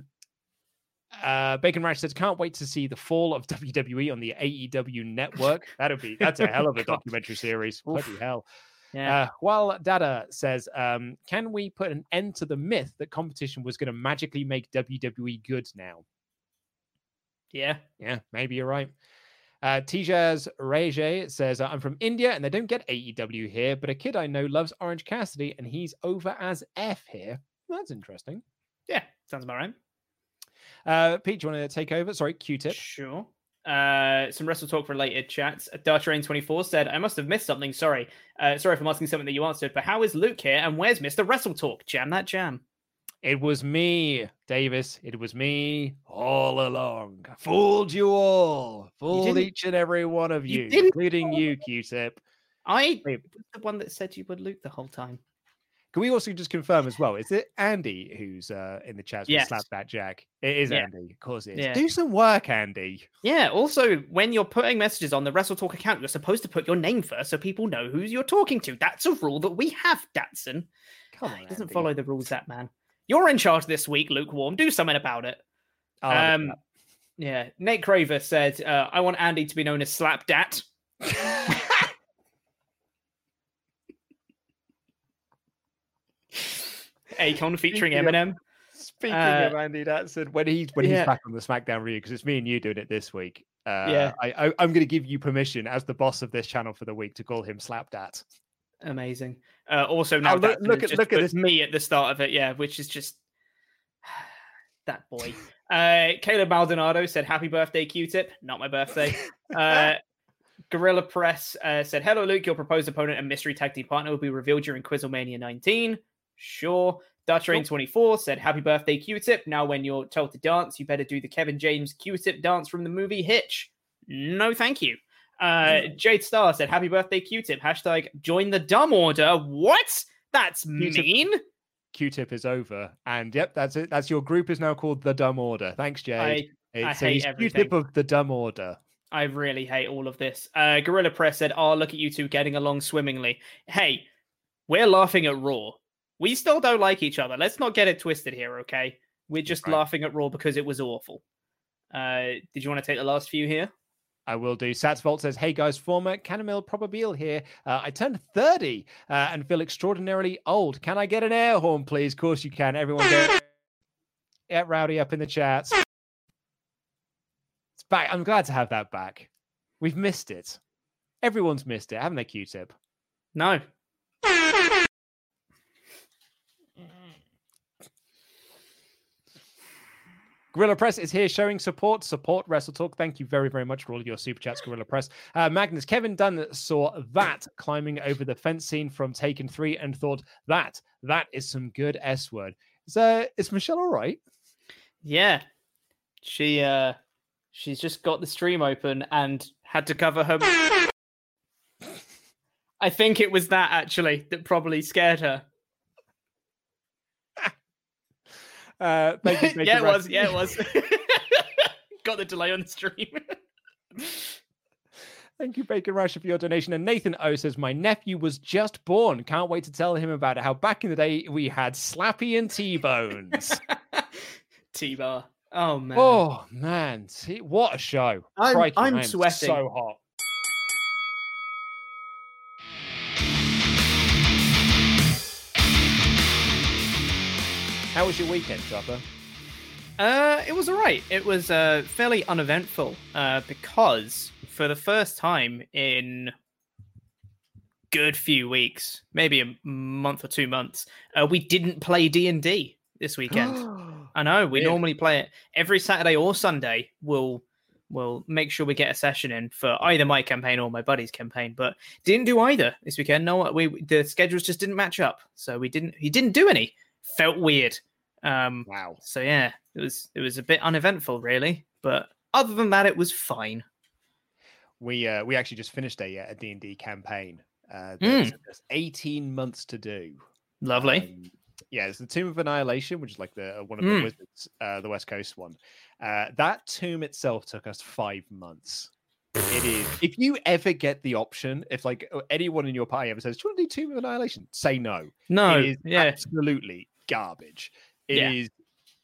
uh, Bacon Rash says, can't wait to see the fall of W W E on the A E W network. That'll be that's a hell of a documentary series. Bloody hell. Yeah. Uh, while Dada says, um, can we put an end to the myth that competition was going to magically make W W E good now? Yeah. Yeah, maybe you're right. Uh, Tijaz Reje says, I'm from India and they don't get A E W here, but a kid I know loves Orange Cassidy and he's over as F here. Well, that's interesting. Yeah, sounds about right. Uh, Pete, do you want to take over? Sorry, Q-Tip. Sure. Uh, some Wrestle Talk related chats. Dark Rain twenty-four said, I must have missed something. Sorry. Uh, sorry if I'm asking something that you answered, but how is Luke here and where's Mister Wrestle Talk? Jam that jam. It was me, Davis. It was me all along. Fooled you all. Fooled each and every one of you, you including you, Q-Tip. I was the one that said you were Luke the whole time. Can we also just confirm as well? Is it Andy who's uh, in the chat? Yes. Slap that Jack. It is yeah. Andy. Of course it is. Yeah. Do some work, Andy. Yeah. Also, when you're putting messages on the Wrestle Talk account, you're supposed to put your name first so people know who you're talking to. That's a rule that we have, Datsun. Come on, he doesn't Andy. follow the rules, that man. You're in charge this week, Lukewarm. Do something about it. Um, yeah. Nate Craver said, uh, I want Andy to be known as Slap Dat. Akon featuring Speaking Eminem. Of, speaking uh, of Andy Datson, when he's when yeah. he's back on the SmackDown review, because it's me and you doing it this week. Uh, yeah, I, I, I'm going to give you permission as the boss of this channel for the week to call him Slap Dat. Amazing. Uh, also, now oh, look, look at look at this me at the start of it, yeah, which is just that boy. uh, Caleb Maldonado said, "Happy birthday, Q-Tip." Not my birthday. uh, Gorilla Press uh, said, "Hello, Luke. Your proposed opponent and mystery tag team partner will be revealed during Quizzlemania nineteen." Sure. Dutch Rain twenty-four said, "Happy birthday, Q-Tip. Now, when you're told to dance, you better do the Kevin James Q-Tip dance from the movie Hitch." No, thank you. Uh, Jade Star said, "Happy birthday, Q-Tip. Hashtag join the dumb order." What? That's Q-Tip, mean. Q-Tip is over. And yep, that's it. That's your group is now called the Dumb Order. Thanks, Jade. I, I it's hate a everything. Q-Tip of the Dumb Order. I really hate all of this. Uh, Gorilla Press said, "Oh, look at you two getting along swimmingly." Hey, we're laughing at Raw. We still don't like each other. Let's not get it twisted here, okay? We're just right. laughing at Raw because it was awful. Uh, did you want to take the last few here? I will do. Satsvolt says, "Hey guys, former Canomil Probabile here. Uh, I turned thirty uh, and feel extraordinarily old. Can I get an air horn, please?" Of course you can. Everyone get, get rowdy up in the chats. It's back. I'm glad to have that back. We've missed it. Everyone's missed it, haven't they, Q-Tip? No. Gorilla Press is here showing support. Support Wrestle Talk. Thank you very, very much for all of your super chats, Gorilla Press. Uh, Magnus, Kevin Dunn saw that climbing over the fence scene from Taken three and thought that, that is some good S word. Is, uh, is Michelle all right? Yeah. She, uh, she's just got the stream open and had to cover her. I think it was that, actually, that probably scared her. Uh, thank you, yeah, it was. Yeah, it was. Got the delay on the stream. Thank you, Bacon Rasher, for your donation. And Nathan O says, "My nephew was just born. Can't wait to tell him about it. How back in the day we had Slappy and T-Bones." T-Bar. Oh, man. Oh, man. T- what a show. I'm, Crikey, I'm man. sweating. So hot. How was your weekend, Chopper? Uh, it was all right. It was uh, fairly uneventful uh, because for the first time in good few weeks, maybe a month or two months, uh, we didn't play D and D this weekend. I know, we Really? normally play it every Saturday or Sunday. We'll, we'll make sure we get a session in for either my campaign or my buddy's campaign, but didn't do either this weekend. No, we the schedules just didn't match up, so we didn't. He didn't do any. Felt weird. Um, wow. So yeah, it was it was a bit uneventful, really. But other than that, it was fine. We uh, we actually just finished a a D and D campaign. Uh, there's, Mm. there's eighteen months to do. Lovely. Um, yeah, it's the Tomb of Annihilation, which is like the one of the Mm. wizards, uh, the West Coast one. Uh, that tomb itself took us five months. It is. If you ever get the option, if like anyone in your party ever says, "Do you want to do Tomb of Annihilation?" Say no. No, It is yeah. absolutely garbage. It Yeah. is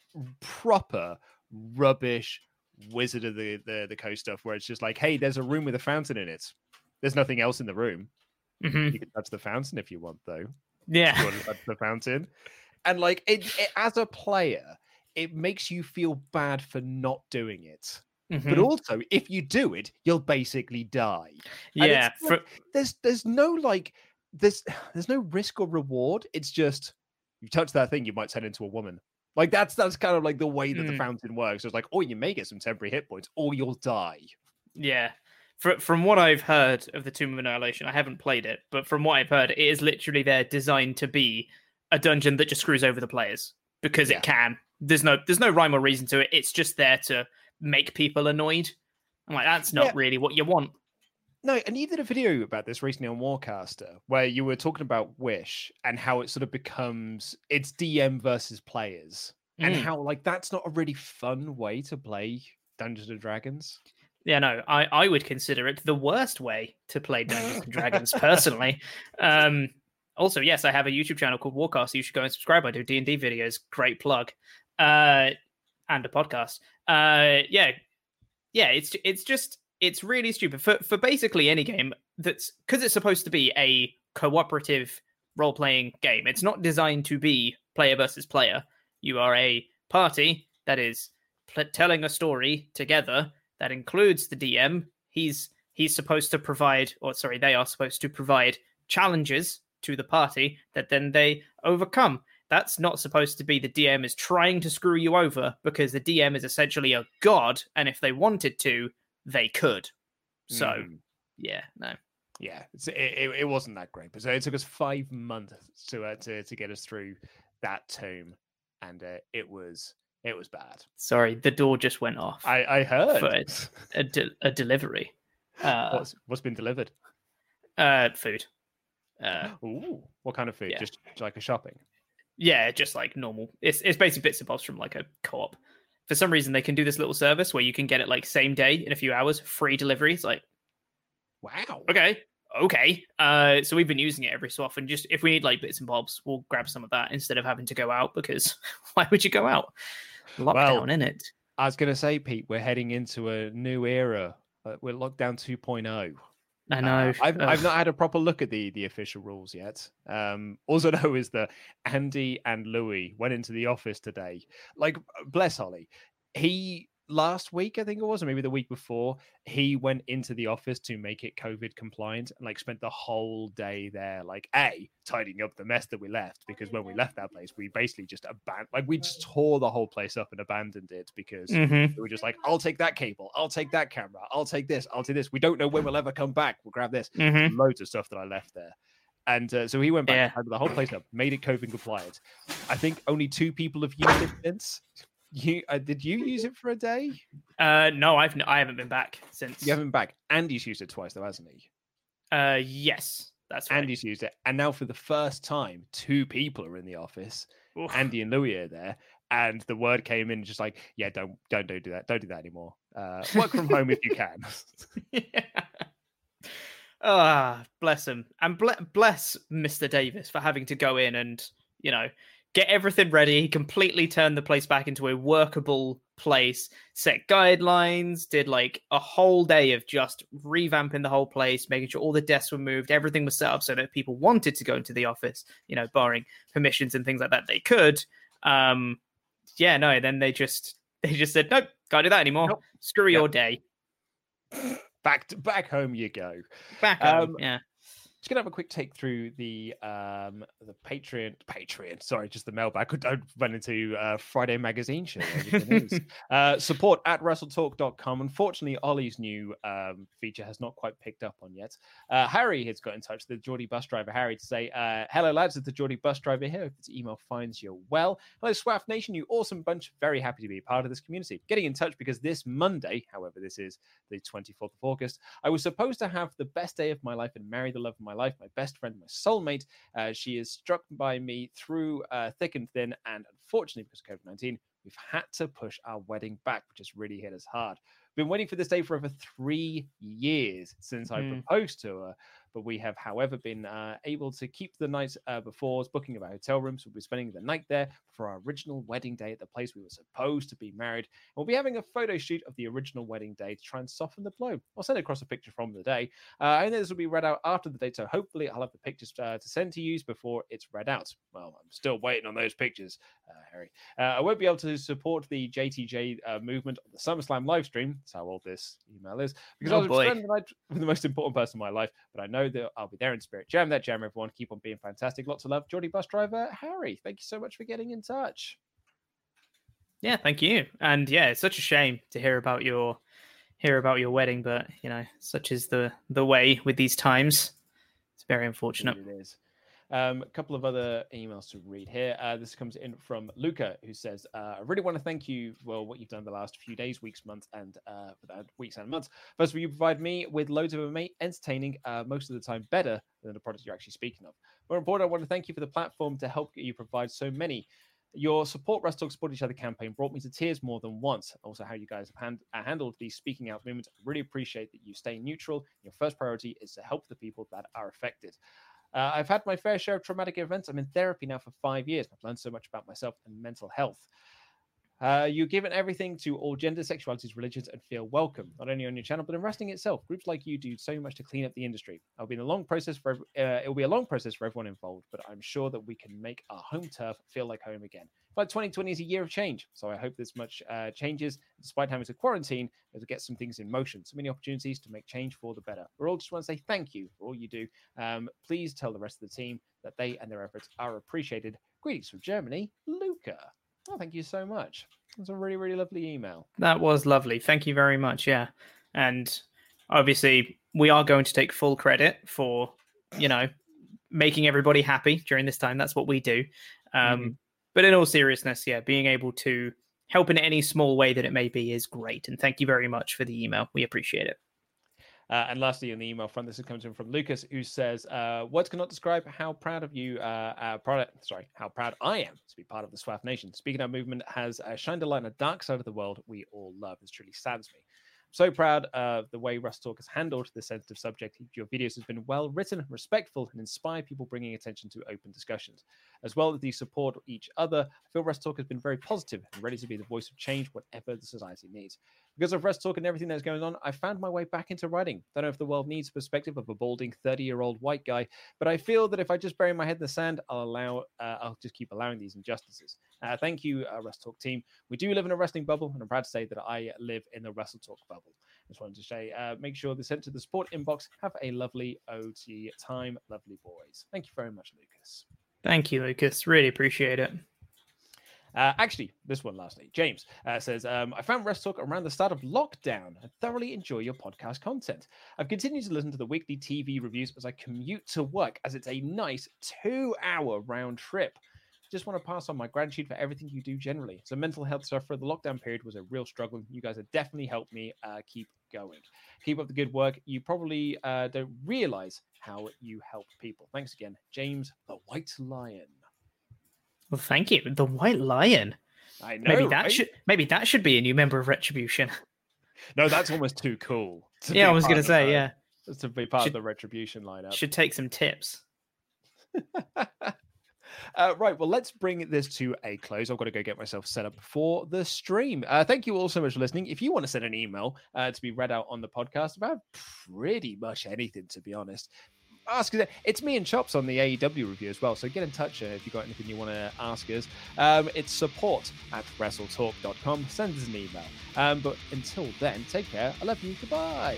proper rubbish Wizard of the, the the Coast stuff where it's just like, hey, there's a room with a fountain in it. There's nothing else in the room. Mhm. You can touch the fountain if you want, though. Yeah. You want to touch the fountain. And like it, it as a player, it makes you feel bad for not doing it. But Mhm. also, if you do it, you'll basically die. And Yeah, it's like, there's there's no like there's there's no risk or reward. It's just you touch that thing, you might turn into a woman. Like that's that's kind of like the way that the Mm. fountain works. It's like, oh, you may get some temporary hit points, or you'll die. Yeah. Fr- from what I've heard of the Tomb of Annihilation, I haven't played it, but from what I've heard, it is literally there designed to be a dungeon that just screws over the players because Yeah. it can. There's no there's no rhyme or reason to it. It's just there to make people annoyed. I'm like, that's not Yeah. really what you want. No, and you did a video about this recently on Warcaster, where you were talking about Wish and how it sort of becomes it's D M versus players, and Mm. how like that's not a really fun way to play Dungeons and Dragons. Yeah, no, I, I would consider it the worst way to play Dungeons and Dragons personally. Um, also, yes, I have a YouTube channel called Warcast. You should go and subscribe. I do D and D videos. Great plug. Uh, and a podcast. Uh, yeah, yeah. It's it's just it's really stupid for for basically any game that's because it's supposed to be a cooperative role playing game. It's not designed to be player versus player. You are a party that is pl- telling a story together. That includes the D M. He's he's supposed to provide, or sorry, they are supposed to provide challenges to the party that then they overcome. That's not supposed to be the D M is trying to screw you over because the D M is essentially a god, and if they wanted to, they could. So, Mm. yeah, no. Yeah, it's, it, it it wasn't that great, but so it took us five months to uh, to to get us through that tomb, and uh, it was it was bad. Sorry, the door just went off. I I heard for a, a, de- a delivery. Uh, what's what's been delivered. uh, food. Uh, Ooh, what kind of food? yeah. Just like a shopping. Yeah, just like normal. It's it's basically bits and bobs from like a co-op. For some reason, they can do this little service where you can get it like same day in a few hours, free delivery. It's like, wow. Okay, okay. Uh, so we've been using it every so often. Just if we need like bits and bobs, we'll grab some of that instead of having to go out, because why would you go out? Lockdown, well, in it. I was going to say, Pete, we're heading into a new era. Uh, we're lockdown two point oh. I know. Uh, I've, I've not had a proper look at the, the official rules yet. Um, all I know is that Andy and Louis went into the office today. Like, bless Holly. He, last week, I think it was, or maybe the week before, he went into the office to make it COVID compliant and like spent the whole day there, like, A, tidying up the mess that we left, because when we left that place, we basically just abandoned, like, we just tore the whole place up and abandoned it because mm-hmm. we were just like, I'll take that cable, I'll take that camera, I'll take this, I'll take this. We don't know when we'll ever come back. We'll grab this. Mm-hmm. Loads of stuff that I left there. And uh, so he went back, yeah. and tidied the whole place up, made it COVID compliant. I think only two people have used it since. You uh, did you use it for a day? Uh, no, I've I haven't been back since. You haven't been back. Andy's used it twice, though, hasn't he? Uh, yes, that's right. Andy's used it, and now for the first time, two people are in the office. Oof. Andy and Louis are there, and the word came in just like, "Yeah, don't don't don't do that. Don't do that anymore. Uh, work from home if you can." yeah. Ah, bless him, and ble- bless Mister Davis for having to go in and you know. Get everything ready, completely turn the place back into a workable place, set guidelines, did like a whole day of just revamping the whole place, making sure all the desks were moved, everything was set up so that if people wanted to go into the office, you know, barring permissions and things like that, they could. Um, yeah, no, then they just they just said, nope, can't do that anymore. Nope. Screw yep. your day. Back to, back home you go. Back home, um, yeah. Just gonna have a quick take through the um the Patreon Patreon. Sorry, just the mailbag. I went into uh, Friday magazine show. uh, support at wrestletalk dot com. Unfortunately, Ollie's new um, feature has not quite picked up on yet. Uh, Harry has got in touch with the Geordie bus driver Harry to say, uh, "Hello lads, it's the Geordie bus driver here. Hope this email finds you well. Hello Swaff Nation, you awesome bunch. Very happy to be a part of this community. Getting in touch because this Monday, however, this is the twenty-fourth of August, I was supposed to have the best day of my life and marry the love of my life, my best friend, my soulmate. Uh, she is struck by me through uh, thick and thin, and unfortunately, because of COVID nineteen, we've had to push our wedding back, which has really hit us hard. Been waiting for this day for over three years since I mm. proposed to her, but we have, however, been uh, able to keep the night uh, before booking of our hotel rooms. We'll be spending the night there for our original wedding day at the place we were supposed to be married. And we'll be having a photo shoot of the original wedding day to try and soften the blow. I'll send across a picture from the day. Uh, and this will be read out after the date, so hopefully I'll have the pictures uh, to send to you before it's read out. Well, I'm still waiting on those pictures, uh, Harry. Uh, I won't be able to support the J T J uh, movement on the SummerSlam live stream. That's how old this email is. Because oh, I was spending the night with the most important person in my life, but I know that I'll be there in spirit. Jam that jam, everyone. Keep on being fantastic. Lots of love. Geordie bus driver Harry, thank you so much for getting in touch. Yeah, thank you. And yeah, it's such a shame to hear about your hear about your wedding, but you know, such is the the way with these times. It's very unfortunate. It is. Um, a couple of other emails to read here. Uh, this comes in from Luca, who says, uh, I really want to thank you for what you've done the last few days, weeks, months, and uh, weeks and months. First of all, you provide me with loads of amazing, entertaining, uh, most of the time better than the products you're actually speaking of. More important, I want to thank you for the platform to help you provide so many. Your support Wrestle Support Each Other campaign brought me to tears more than once. Also, how you guys have hand, uh, handled the speaking out movement. I really appreciate that you stay neutral. Your first priority is to help the people that are affected. Uh, I've had my fair share of traumatic events. I'm in therapy now for five years. I've learned so much about myself and mental health. Uh, you've given everything to all genders, sexualities, religions, and feel welcome, not only on your channel, but in wrestling itself. Groups like you do so much to clean up the industry. It'll be a long process for uh, it'll be a long process for everyone involved, but I'm sure that we can make our home turf feel like home again. But twenty twenty is a year of change, so I hope this much uh, changes. Despite having to quarantine, it'll get some things in motion. So many opportunities to make change for the better. We all just want to say thank you for all you do. Um, please tell the rest of the team that they and their efforts are appreciated. Greetings from Germany, Luca. Oh, thank you so much. That's a really, really lovely email. That was lovely. Thank you very much. Yeah. And obviously, we are going to take full credit for, you know, making everybody happy during this time. That's what we do. Um, mm-hmm. But in all seriousness, yeah, being able to help in any small way that it may be is great. And thank you very much for the email. We appreciate it. Uh, and lastly, in the email front, this comes in from Lucas, who says, uh, words cannot describe how proud of you, uh, uh, proud, sorry, how proud I am to be part of the S W A F Nation. Speaking of movement has uh, shined a light on a dark side of the world we all love. This truly saddens me. So proud of the way WrestleTalk has handled this sensitive subject. Your videos have been well written, respectful, and inspire people, bringing attention to open discussions. As well as the support of each other, I feel WrestleTalk has been very positive and ready to be the voice of change, whatever the society needs. Because of WrestleTalk and everything that's going on, I found my way back into writing. Don't know if the world needs the perspective of a balding thirty-year-old white guy, but I feel that if I just bury my head in the sand, I'll allow, uh, I'll just keep allowing these injustices. Uh, thank you, uh, WrestleTalk team. We do live in a wrestling bubble, and I'm proud to say that I live in the WrestleTalk bubble. Just wanted to say, uh, make sure they sent to the support inbox. Have a lovely O T time, lovely boys. Thank you very much, Lucas. Thank you, Lucas. Really appreciate it. Uh, actually, this one lastly. James uh, says, um, I found WrestleTalk around the start of lockdown and thoroughly enjoy your podcast content. I've continued to listen to the weekly T V reviews as I commute to work, as it's a nice two-hour round trip. Just want to pass on my gratitude for everything you do generally. So mental health stuff for the lockdown period was a real struggle. You guys have definitely helped me uh, keep going. Keep up the good work. You probably uh, don't realize how you help people. Thanks again, James the White Lion. Well, thank you. The White Lion. I know, maybe that right? should maybe that should be a new member of Retribution. No, that's almost too cool. to Yeah, be I was part gonna of say, the- yeah. to be part Should- of the Retribution lineup. Should take some tips. Uh, right, well, let's bring this to a close. I've got to go get myself set up for the stream. Uh, thank you all so much for listening. If you want to send an email uh, to be read out on the podcast about pretty much anything, to be honest, ask us. It's me and Chops on the A E W review as well, so get in touch uh, if you've got anything you want to ask us. Um, it's support at wrestletalk dot com. Send us an email. Um, but until then, take care. I love you. Goodbye.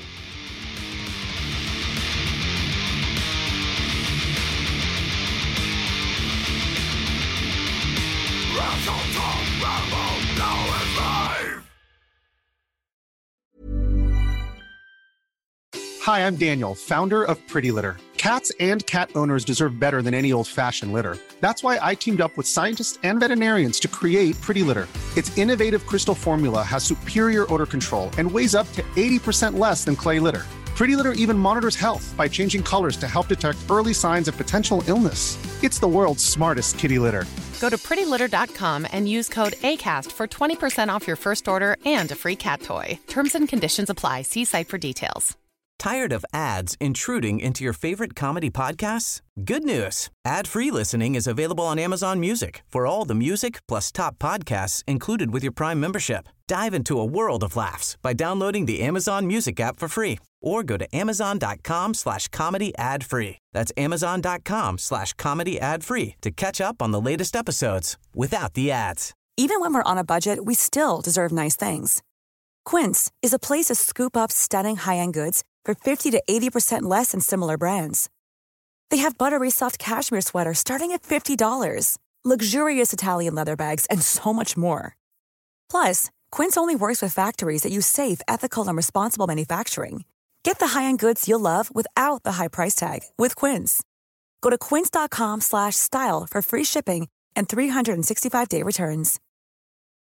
Hi, I'm Daniel, founder of Pretty Litter. Cats and cat owners deserve better than any old-fashioned litter. That's why I teamed up with scientists and veterinarians to create Pretty Litter. Its innovative crystal formula has superior odor control and weighs up to eighty percent less than clay litter. Pretty Litter even monitors health by changing colors to help detect early signs of potential illness. It's the world's smartest kitty litter. Go to pretty litter dot com and use code ACAST for twenty percent off your first order and a free cat toy. Terms and conditions apply. See site for details. Tired of ads intruding into your favorite comedy podcasts? Good news. Ad-free listening is available on Amazon Music for all the music plus top podcasts included with your Prime membership. Dive into a world of laughs by downloading the Amazon Music app for free or go to amazon.com slash comedy ad free. That's amazon.com slash comedy ad free to catch up on the latest episodes without the ads. Even when we're on a budget, we still deserve nice things. Quince is a place to scoop up stunning high-end goods for fifty to eighty percent less than similar brands. They have buttery soft cashmere sweaters starting at fifty dollars, luxurious Italian leather bags, and so much more. Plus, Quince only works with factories that use safe, ethical, and responsible manufacturing. Get the high-end goods you'll love without the high price tag with Quince. Go to quince.com slash style for free shipping and three sixty-five day returns.